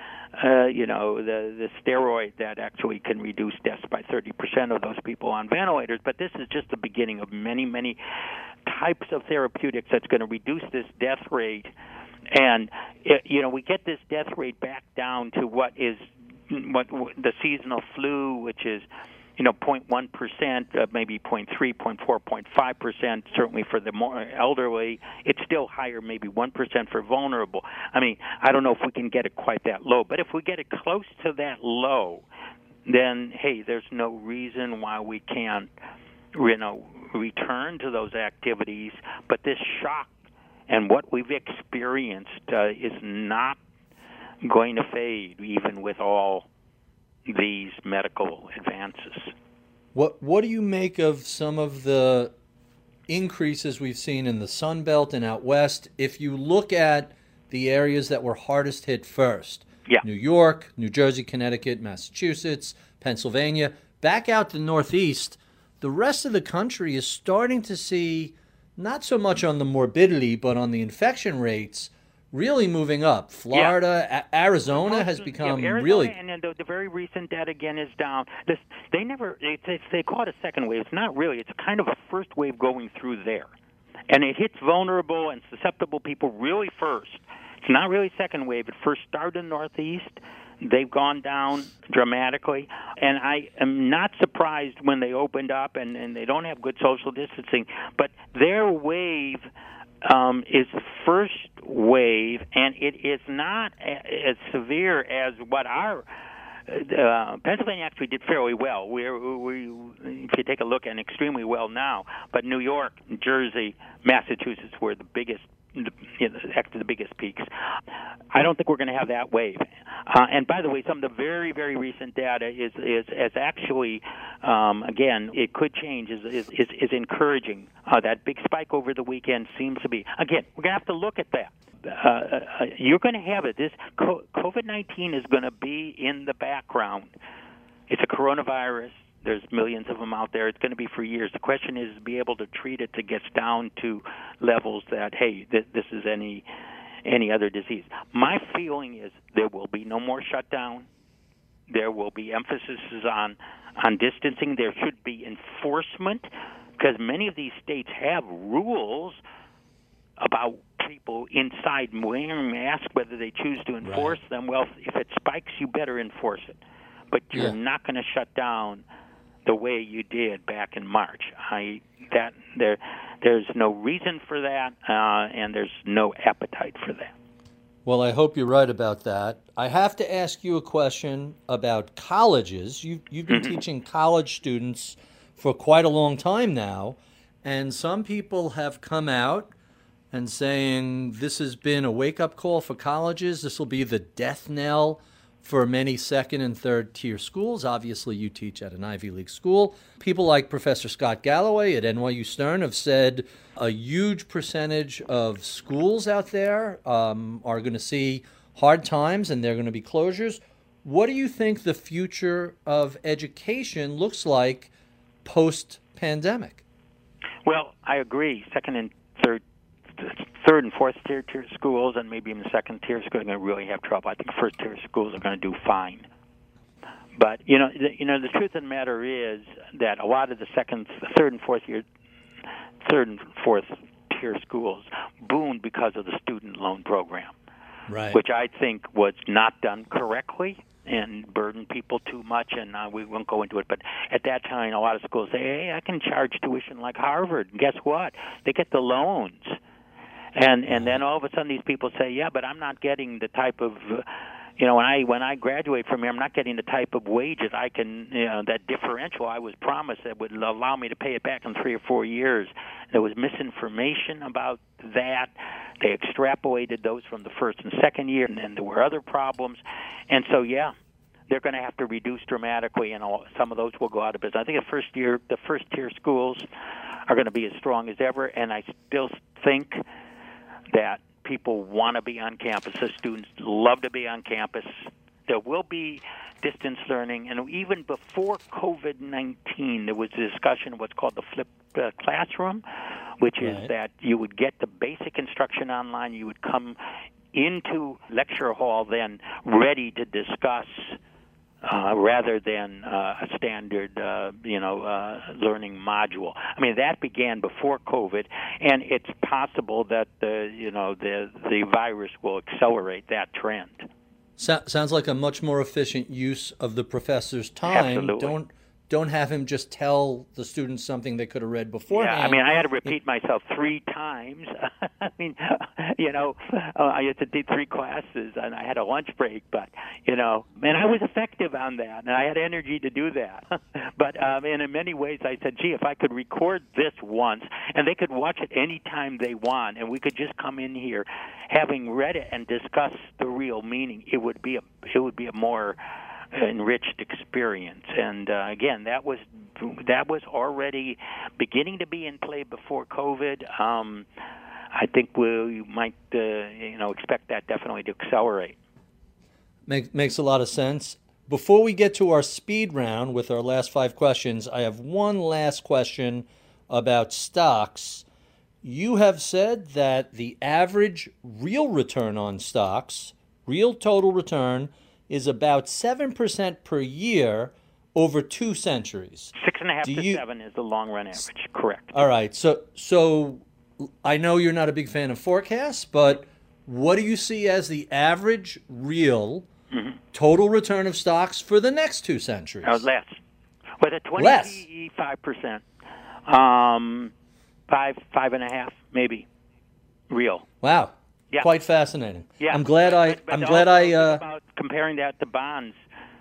the steroid that actually can reduce deaths by 30% of those people on ventilators. But this is just the beginning of many, many types of therapeutics that's going to reduce this death rate. And we get this death rate back down to what the seasonal flu, which is 0.1%, maybe 0.3, 0.4, 0.5%, certainly for the more elderly. It's still higher, maybe 1% for vulnerable. I mean, I don't know if we can get it quite that low, but if we get it close to that low, then, hey, there's no reason why we can't, return to those activities. But this shock and what we've experienced is not going to fade, even with all these medical advances. What do you make of some of the increases we've seen in the Sun Belt and out west? If you look at the areas that were hardest hit first, New York, New Jersey, Connecticut, Massachusetts, Pennsylvania, back out the Northeast, the rest of the country is starting to see, not so much on the morbidity, but on the infection rates, really moving up. Florida, Arizona has become Arizona, really. And then the very recent data again is down. They call it a second wave. It's not really. It's kind of a first wave going through there, and it hits vulnerable and susceptible people really first. It's not really second wave. It first started in the Northeast. They've gone down dramatically, and I am not surprised when they opened up and they don't have good social distancing, but their wave is the first wave, and it is not as severe as what our Pennsylvania actually did fairly well. We, if you take a look, and extremely well now. But New York, New Jersey, Massachusetts were the biggest, actually the biggest peaks. I don't think we're going to have that wave. And by the way, some of the very, very recent data is actually, again, it could change, is encouraging. That big spike over the weekend seems to be. Again, we're going to have to look at that. You're going to have it. This COVID-19 is going to be in the background. It's a coronavirus. There's millions of them out there. It's going to be for years. The question is to be able to treat it to get down to levels that, hey, this is any other disease. My feeling is there will be no more shutdown. There will be emphasis on distancing. There should be enforcement, because many of these states have rules about people inside wearing masks, whether they choose to enforce them. Well, if it spikes, you better enforce it. But you're not going to shut down the way you did back in March. There's no reason for that, and there's no appetite for that. Well, I hope you're right about that. I have to ask you a question about colleges. You've been teaching college students for quite a long time now, and some people have come out and saying this has been a wake-up call for colleges. This will be the death knell for many second and third tier schools. Obviously, you teach at an Ivy League school. People like Professor Scott Galloway at NYU Stern have said a huge percentage of schools out there are going to see hard times and they're going to be closures. What do you think the future of education looks like post-pandemic? Well, I agree. Second and third and fourth tier schools, and maybe even second tier schools, are going to really have trouble. I think first tier schools are going to do fine. But the truth of the matter is that a lot of the third and fourth tier schools boomed because of the student loan program, which I think was not done correctly and burdened people too much, and we won't go into it. But at that time, a lot of schools say, hey, I can charge tuition like Harvard. And guess what? They get the loans. And then all of a sudden these people say, yeah, but I'm not getting the type of, when I graduate from here, I'm not getting the type of wages I can, that differential I was promised that would allow me to pay it back in 3 or 4 years. There was misinformation about that. They extrapolated those from the first and second year, and then there were other problems. And so, they're going to have to reduce dramatically, and some of those will go out of business. I think the first-tier schools are going to be as strong as ever, and I still think that people want to be on campus. The students love to be on campus. There will be distance learning, and even before COVID-19, there was a discussion of what's called the flipped classroom, which is that you would get the basic instruction online. You would come into lecture hall then ready to discuss rather than a standard, learning module. I mean, that began before COVID, and it's possible that the virus will accelerate that trend. Sounds like a much more efficient use of the professor's time. Absolutely. Don't have him just tell the students something they could have read beforehand. Yeah, I mean, I had to repeat myself 3 times. I mean, I had to do 3 classes, and I had a lunch break, but, and I was effective on that, and I had energy to do that. But and in many ways, I said, gee, if I could record this once, and they could watch it any time they want, and we could just come in here having read it and discuss the real meaning, it would be a more enriched experience. And again, that was already beginning to be in play before COVID. I think we might expect that definitely to accelerate. Makes a lot of sense. Before we get to our speed round with our last 5 questions, I have one last question about stocks. You have said that the average real return on stocks, real total return, is about 7% per year over 2 centuries. 6.5 to 7 is the long-run average, correct. All right. So I know you're not a big fan of forecasts, but what do you see as the average real total return of stocks for the next 2 centuries? Less. With a 20 PE, 5%. 5.5, maybe, real. Wow. Yeah. Quite fascinating. Yeah. I'm glad I about comparing that to bonds.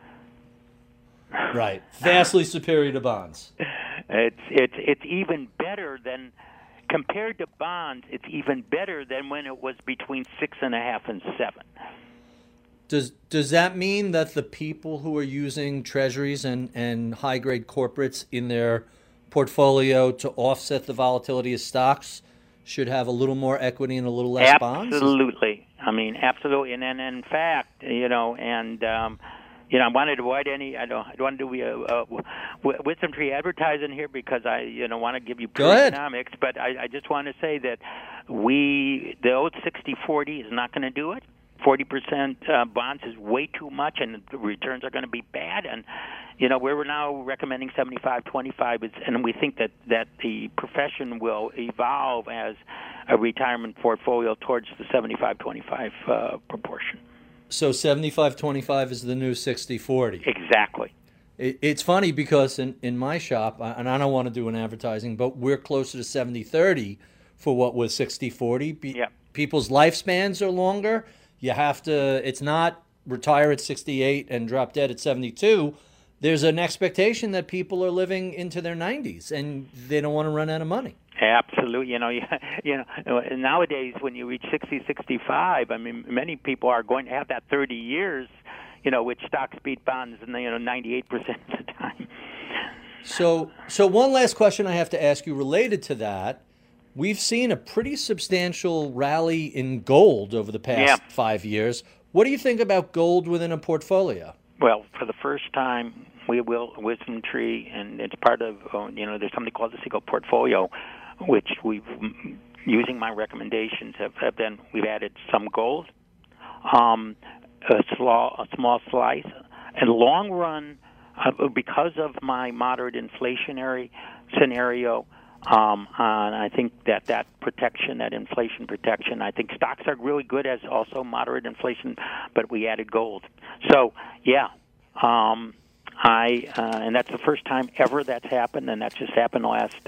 Right. Vastly superior to bonds. It's even better than compared to bonds. It's even better than when it was between 6.5 and 7. Does that mean that the people who are using treasuries and high grade corporates in their portfolio to offset the volatility of stocks should have a little more equity and a little less bonds? Absolutely. I mean, absolutely. And then, in fact, I wanted to avoid any. I don't want to do wisdom tree advertising here because I want to give you pure economics. But I just want to say that the old 60-40 is not going to do it. 40% bonds is way too much, and the returns are going to be bad. And we're now recommending 75-25, and we think that the profession will evolve as a retirement portfolio towards the 75-25 proportion. So 75-25 is the new 60-40. Exactly. It's funny because in my shop, and I don't want to do an advertising, but we're closer to 70-30 for what was 60-40. Yeah. People's lifespans are longer. You have to, it's not retire at 68 and drop dead at 72. There's an expectation that people are living into their 90s, and they don't want to run out of money. Absolutely. Nowadays when you reach 60, 65, I mean, many people are going to have that 30 years, which stocks beat bonds, 98% of the time. So one last question I have to ask you related to that. We've seen a pretty substantial rally in gold over the past 5 years. What do you think about gold within a portfolio? Well, for the first time, we will Wisdom Tree, and it's part of, there's something called the Siegel Portfolio, which we've, using my recommendations, we've added some gold, a small slice, and long run, because of my moderate inflationary scenario. And I think that protection, that inflation protection, I think stocks are really good as also moderate inflation, but we added gold. So, and that's the first time ever that's happened, and that just happened the last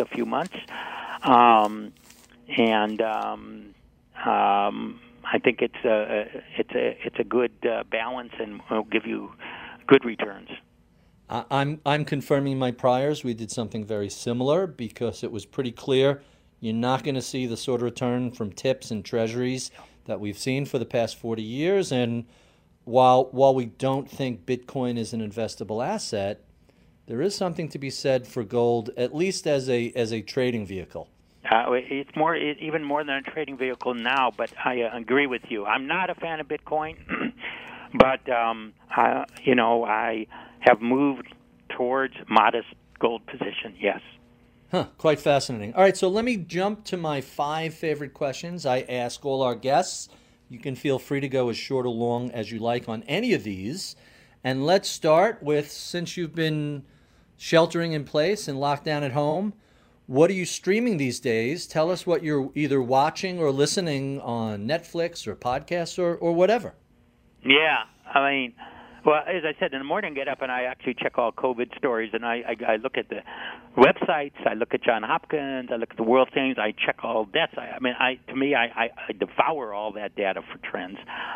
I think it's a good balance and will give you good returns. I'm confirming my priors. We did something very similar because it was pretty clear you're not going to see the sort of return from tips and treasuries that we've seen for the past 40 years. And while we don't think Bitcoin is an investable asset, there is something to be said for gold, at least as a trading vehicle. It's even more than a trading vehicle now. But I agree with you. I'm not a fan of Bitcoin, but I have moved towards modest gold position. Yes. Quite fascinating. All right, so let me jump to my 5 favorite questions I ask all our guests. You can feel free to go as short or long as you like on any of these. And let's start with, since you've been sheltering in place and locked down at home, what are you streaming these days? Tell us what you're either watching or listening on Netflix or podcasts or whatever. Yeah, I mean, well, as I said, in the morning I get up and I actually check all COVID stories, and I look at the websites, I look at Johns Hopkins, I look at the World Things, I check all deaths. I devour all that data for trends.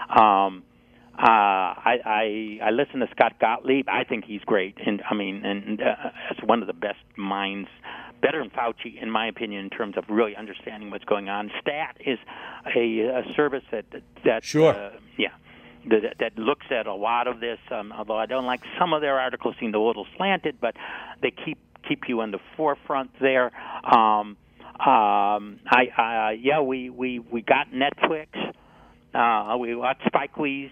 I listen to Scott Gottlieb. I think he's great, and as one of the best minds, better than Fauci, in my opinion, in terms of really understanding what's going on. Stat is a service that sure. That looks at a lot of this. Although I don't like some of their articles, seem a little slanted, but they keep you in the forefront there. We got Netflix. We watched Spike Lee's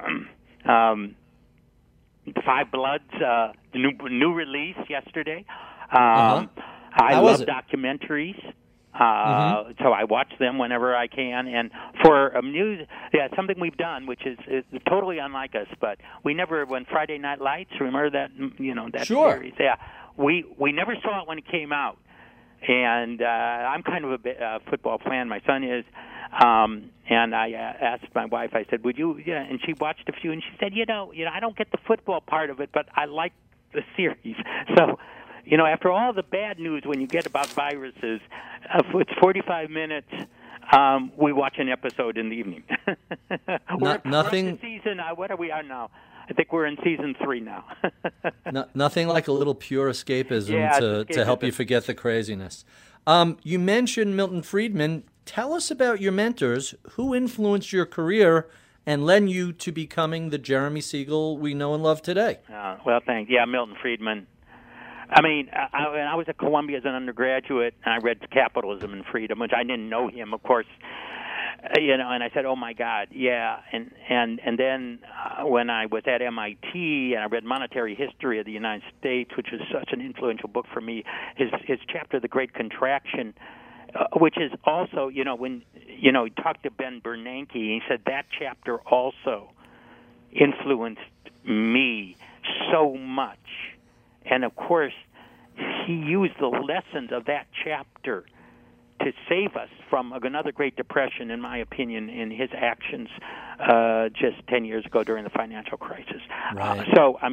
Five Bloods, the new release yesterday. I love documentaries. So I watch them whenever I can. And for news, something we've done, which is totally unlike us, but we never, when Friday Night Lights, remember that, that sure. series? Yeah, we never saw it when it came out. And I'm kind of a football fan. My son is. And I asked my wife, I said, would you, and she watched a few, and she said, I don't get the football part of it, but I like the series. So, after all the bad news when you get about viruses, it's 45 minutes. We watch an episode in the evening. We're nothing. Up to season. What are we on now? I think we're in season 3 now. Nothing like a little pure escapism to help you forget the craziness. You mentioned Milton Friedman. Tell us about your mentors. Who influenced your career and led you to becoming the Jeremy Siegel we know and love today? Well, thanks. Yeah, Milton Friedman. I was at Columbia as an undergraduate, and I read Capitalism and Freedom, which I didn't know him, of course. And I said, "Oh my God, yeah!" And then when I was at MIT and I read Monetary History of the United States, which was such an influential book for me, his chapter, The Great Contraction, which is also, when he talked to Ben Bernanke, he said that chapter also influenced me so much. And of course, he used the lessons of that chapter to save us from another Great Depression, in my opinion, in his actions just 10 years ago during the financial crisis. Right.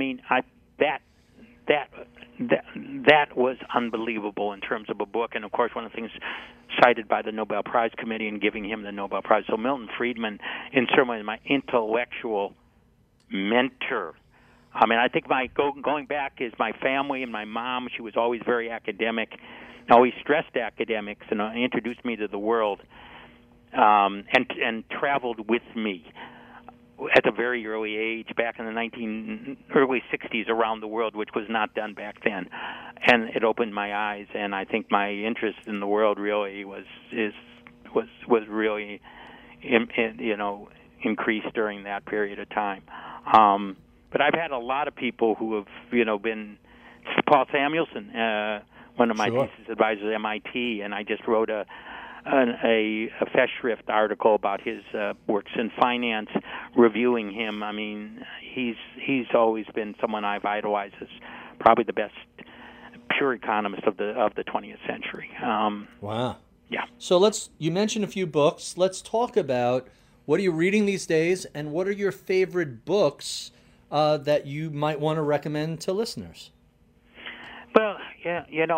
That was unbelievable in terms of a book, and of course one of the things cited by the Nobel Prize Committee in giving him the Nobel Prize. So Milton Friedman, in some ways, my intellectual mentor. I think my going back is my family and my mom. She was always very academic, always stressed academics, and introduced me to the world, and traveled with me at a very early age, back in the early 60s, around the world, which was not done back then, and it opened my eyes. And I think my interest in the world really was really increased during that period of time. But I've had a lot of people who have been Paul Samuelson, one of my thesis advisors at MIT, and I just wrote a Festschrift article about his works in finance, reviewing him. He's always been someone I've idolized as probably the best pure economist of the 20th century. Wow. Yeah. So you mentioned a few books. Let's talk about what are you reading these days, and what are your favorite books that you might want to recommend to listeners? Well,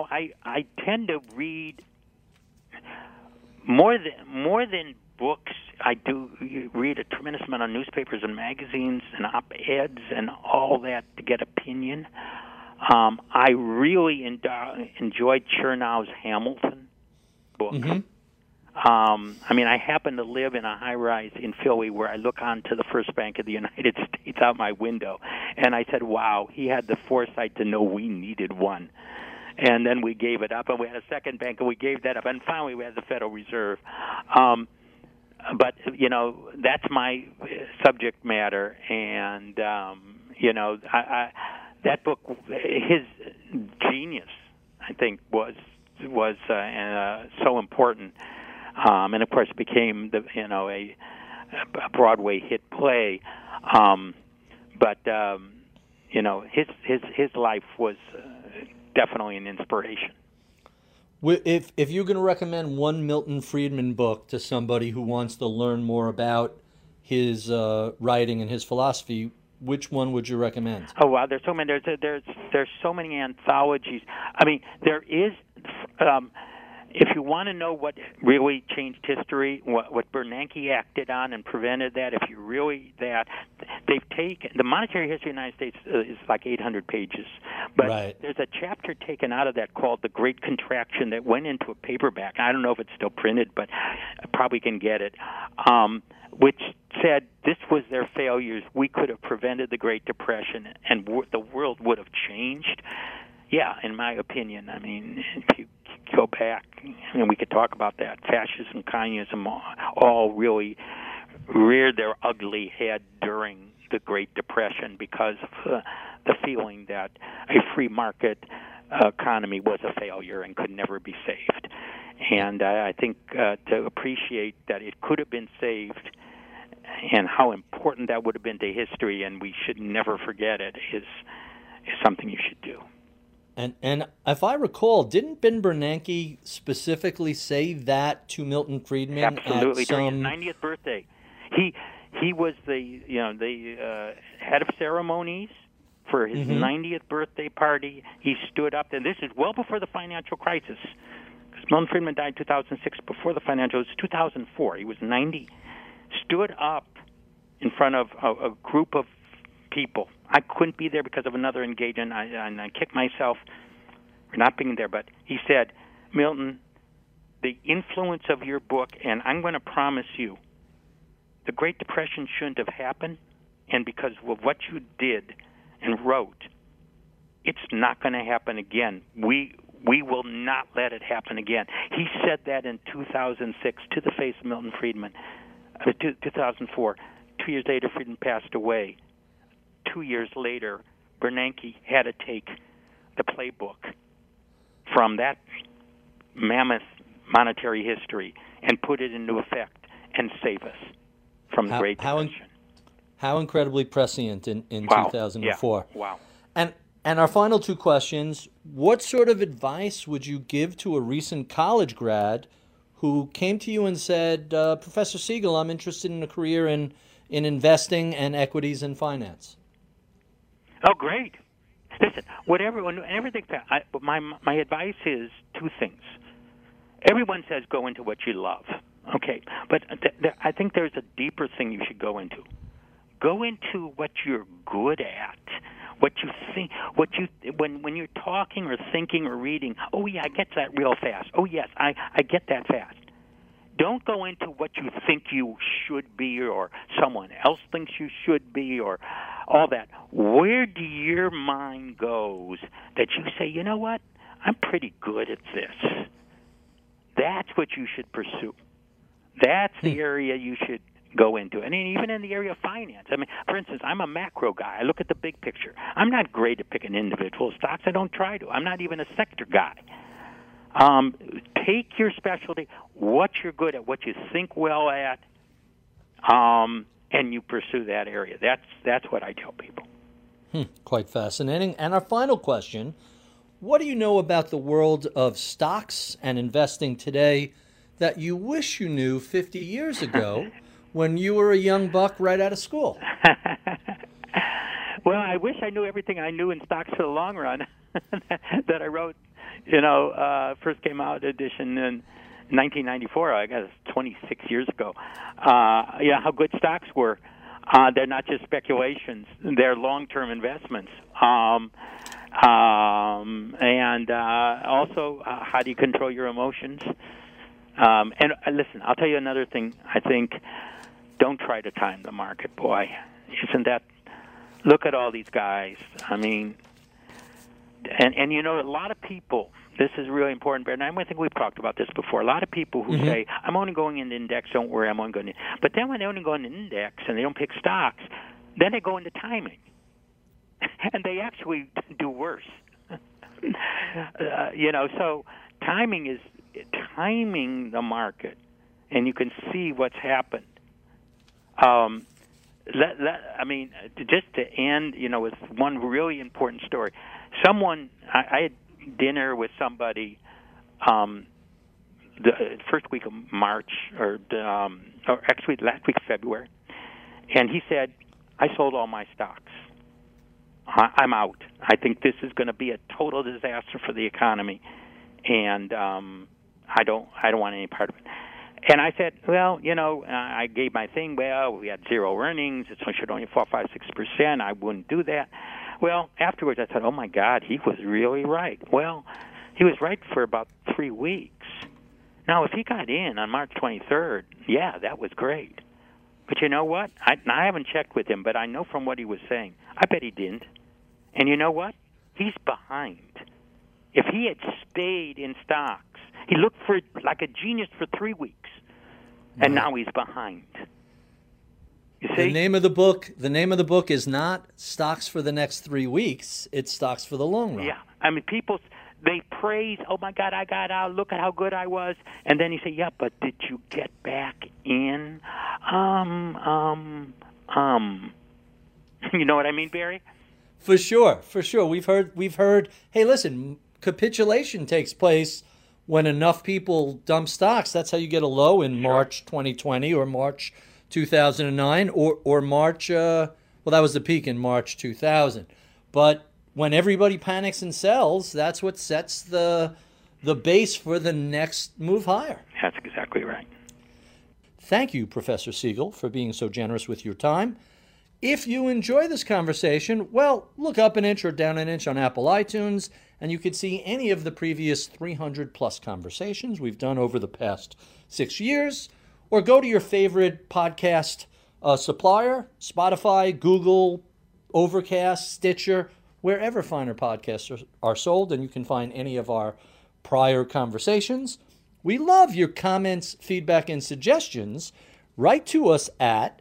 I tend to read more than books I do read a tremendous amount of newspapers and magazines and op-eds and all that to get opinion. I really enjoyed Chernow's Hamilton book. Mm-hmm. I mean, I happen to live in a high-rise in Philly where I look onto the First Bank of the United States out my window, and I said, wow, he had the foresight to know we needed one. And then we gave it up, and we had a second bank, and we gave that up, and finally we had the Federal Reserve. But, you know, that's my subject matter, and, you know, that book, his genius, I think, was so important. And of course, became a Broadway hit play. But you know, his life was definitely an inspiration. If you're going to recommend one Milton Friedman book to somebody who wants to learn more about his writing and his philosophy, which one would you recommend? Oh wow, there's so many. There's so many anthologies. I mean, there is. If you want to know what really changed history, what Bernanke acted on and prevented that, if you really they've taken the monetary history of the United States is like 800 pages, but right. There's a chapter taken out of that called The Great Contraction that went into a paperback. I don't know if it's still printed, but I probably can get it. Which said this was their failures. We could have prevented the Great Depression, and the world would have changed. Yeah, in my opinion. I mean, if you go back, and we could talk about that. Fascism, communism, all really reared their ugly head during the Great Depression because of the feeling that a free market economy was a failure and could never be saved. And I think to appreciate that it could have been saved and how important that would have been to history, and we should never forget it, is something you should do. And if I recall, didn't Ben Bernanke specifically say that to Milton Friedman? Absolutely, during his 90th birthday, he was the head of ceremonies for his 90th birthday party. He stood up, and this is well before the financial crisis, because Milton Friedman died in 2006. Before the financial, it was 2004. He was 90. Stood up in front of a group of people. I couldn't be there because of another engagement, and I kicked myself for not being there. But he said, Milton, the influence of your book, and I'm going to promise you, the Great Depression shouldn't have happened, and because of what you did and wrote, it's not going to happen again. We will not let it happen again. He said that in 2006 to the face of Milton Friedman. 2004. 2 years later, Friedman passed away. 2 years later, Bernanke had to take the playbook from that mammoth monetary history and put it into effect and save us from the Great Depression. How incredibly prescient in Wow. 2004. Yeah. Wow. And our final two questions, what sort of advice would you give to a recent college grad who came to you and said, Professor Siegel, I'm interested in a career in investing and equities and finance? Oh, great. Listen, everything. My advice is two things. Everyone says go into what you love, okay? But I think there's a deeper thing you should go into. Go into what you're good at, what you think, when you're talking or thinking or reading. Oh yeah, I get that real fast. Oh yes, I get that fast. Don't go into what you think you should be or someone else thinks you should be or all that. Where do your mind goes that you say, you know what, I'm pretty good at this? That's what you should pursue. That's the area you should go into. And even in the area of finance. I mean, for instance, I'm a macro guy. I look at the big picture. I'm not great at picking individual stocks. I don't try to. I'm not even a sector guy. Take your specialty, what you're good at, what you think well at, and you pursue that area. That's what I tell people. Quite fascinating. And our final question, what do you know about the world of stocks and investing today that you wish you knew 50 years ago when you were a young buck right out of school? Well, I wish I knew everything I knew in Stocks for the Long Run that I wrote, first came out edition 1994, I guess 26 years ago, how good stocks were. They're not just speculations; they're long-term investments. And also, how do you control your emotions? And listen, I'll tell you another thing. I think don't try to time the market, boy. Isn't that? Look at all these guys. I mean, and you know, a lot of people. This is really important, Bear, and I think we've talked about this before. A lot of people who say, I'm only going in the index, don't worry, I'm only going in. But then when they only go in the index and they don't pick stocks, then they go into timing. And they actually do worse. So timing the market, and you can see what's happened. Just to end, with one really important story. I had dinner with somebody the first week of March, or actually last week of February, and he said, I sold all my stocks. I'm out. I think this is going to be a total disaster for the economy, and I don't want any part of it. And I said, well, I gave my thing. Well, we had zero earnings. It should only fall 5-6%. I wouldn't do that. Well, afterwards I thought, oh, my God, he was really right. Well, he was right for about 3 weeks. Now, if he got in on March 23rd, yeah, that was great. But you know what? I haven't checked with him, but I know from what he was saying. I bet he didn't. And you know what? He's behind. If he had stayed in stocks, he looked for like a genius for 3 weeks, and now he's behind. You see? The name of the book is not Stocks for the Next 3 Weeks. It's Stocks for the Long Run. Yeah. I mean, people, they praise, oh, my God, I got out. Look at how good I was. And then you say, yeah, but did you get back in? You know what I mean, Barry? For sure. We've heard, hey, listen, capitulation takes place when enough people dump stocks. That's how you get a low in March 2020 or March 2009 or March, that was the peak in March 2000. But when everybody panics and sells, that's what sets the base for the next move higher. That's exactly right. Thank you, Professor Siegel, for being so generous with your time. If you enjoy this conversation, well, look up an inch or down an inch on Apple iTunes, and you could see any of the previous 300-plus conversations we've done over the past 6 years, or go to your favorite podcast supplier, Spotify, Google, Overcast, Stitcher, wherever finer podcasts are sold, and you can find any of our prior conversations. We love your comments, feedback, and suggestions. Write to us at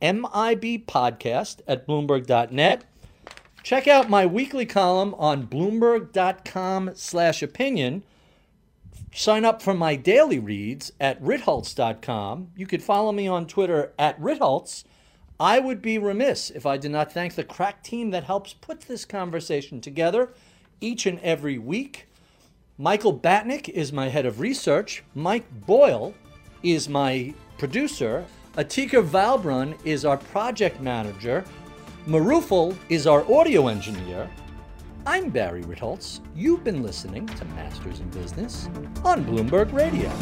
mibpodcast@bloomberg.net. Check out my weekly column on bloomberg.com/opinion. Sign up for my daily reads at ritholtz.com. You could follow me on Twitter at ritholtz. I would be remiss if I did not thank the crack team that helps put this conversation together each and every week. Michael Batnick is my head of research. Mike Boyle is my producer. Atika Valbrun is our project manager. Marufal is our audio engineer. I'm Barry Ritholtz. You've been listening to Masters in Business on Bloomberg Radio.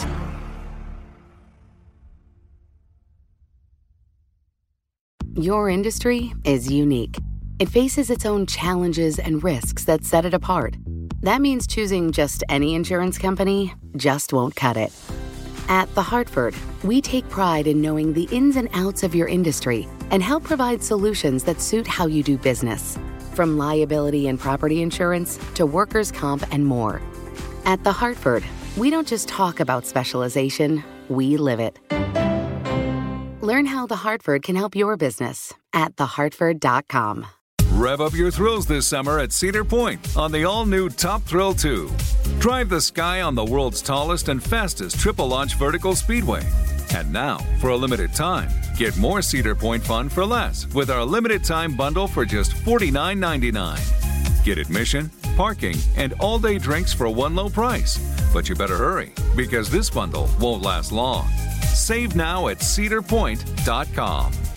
Your industry is unique. It faces its own challenges and risks that set it apart. That means choosing just any insurance company just won't cut it. At The Hartford, we take pride in knowing the ins and outs of your industry and help provide solutions that suit how you do business. From liability and property insurance to workers' comp and more. At The Hartford, we don't just talk about specialization, we live it. Learn how The Hartford can help your business at thehartford.com. Rev up your thrills this summer at Cedar Point on the all-new Top Thrill 2. Drive the sky on the world's tallest and fastest triple-launch vertical speedway. And now, for a limited time, get more Cedar Point fun for less with our limited-time bundle for just $49.99. Get admission, parking, and all-day drinks for one low price. But you better hurry, because this bundle won't last long. Save now at cedarpoint.com.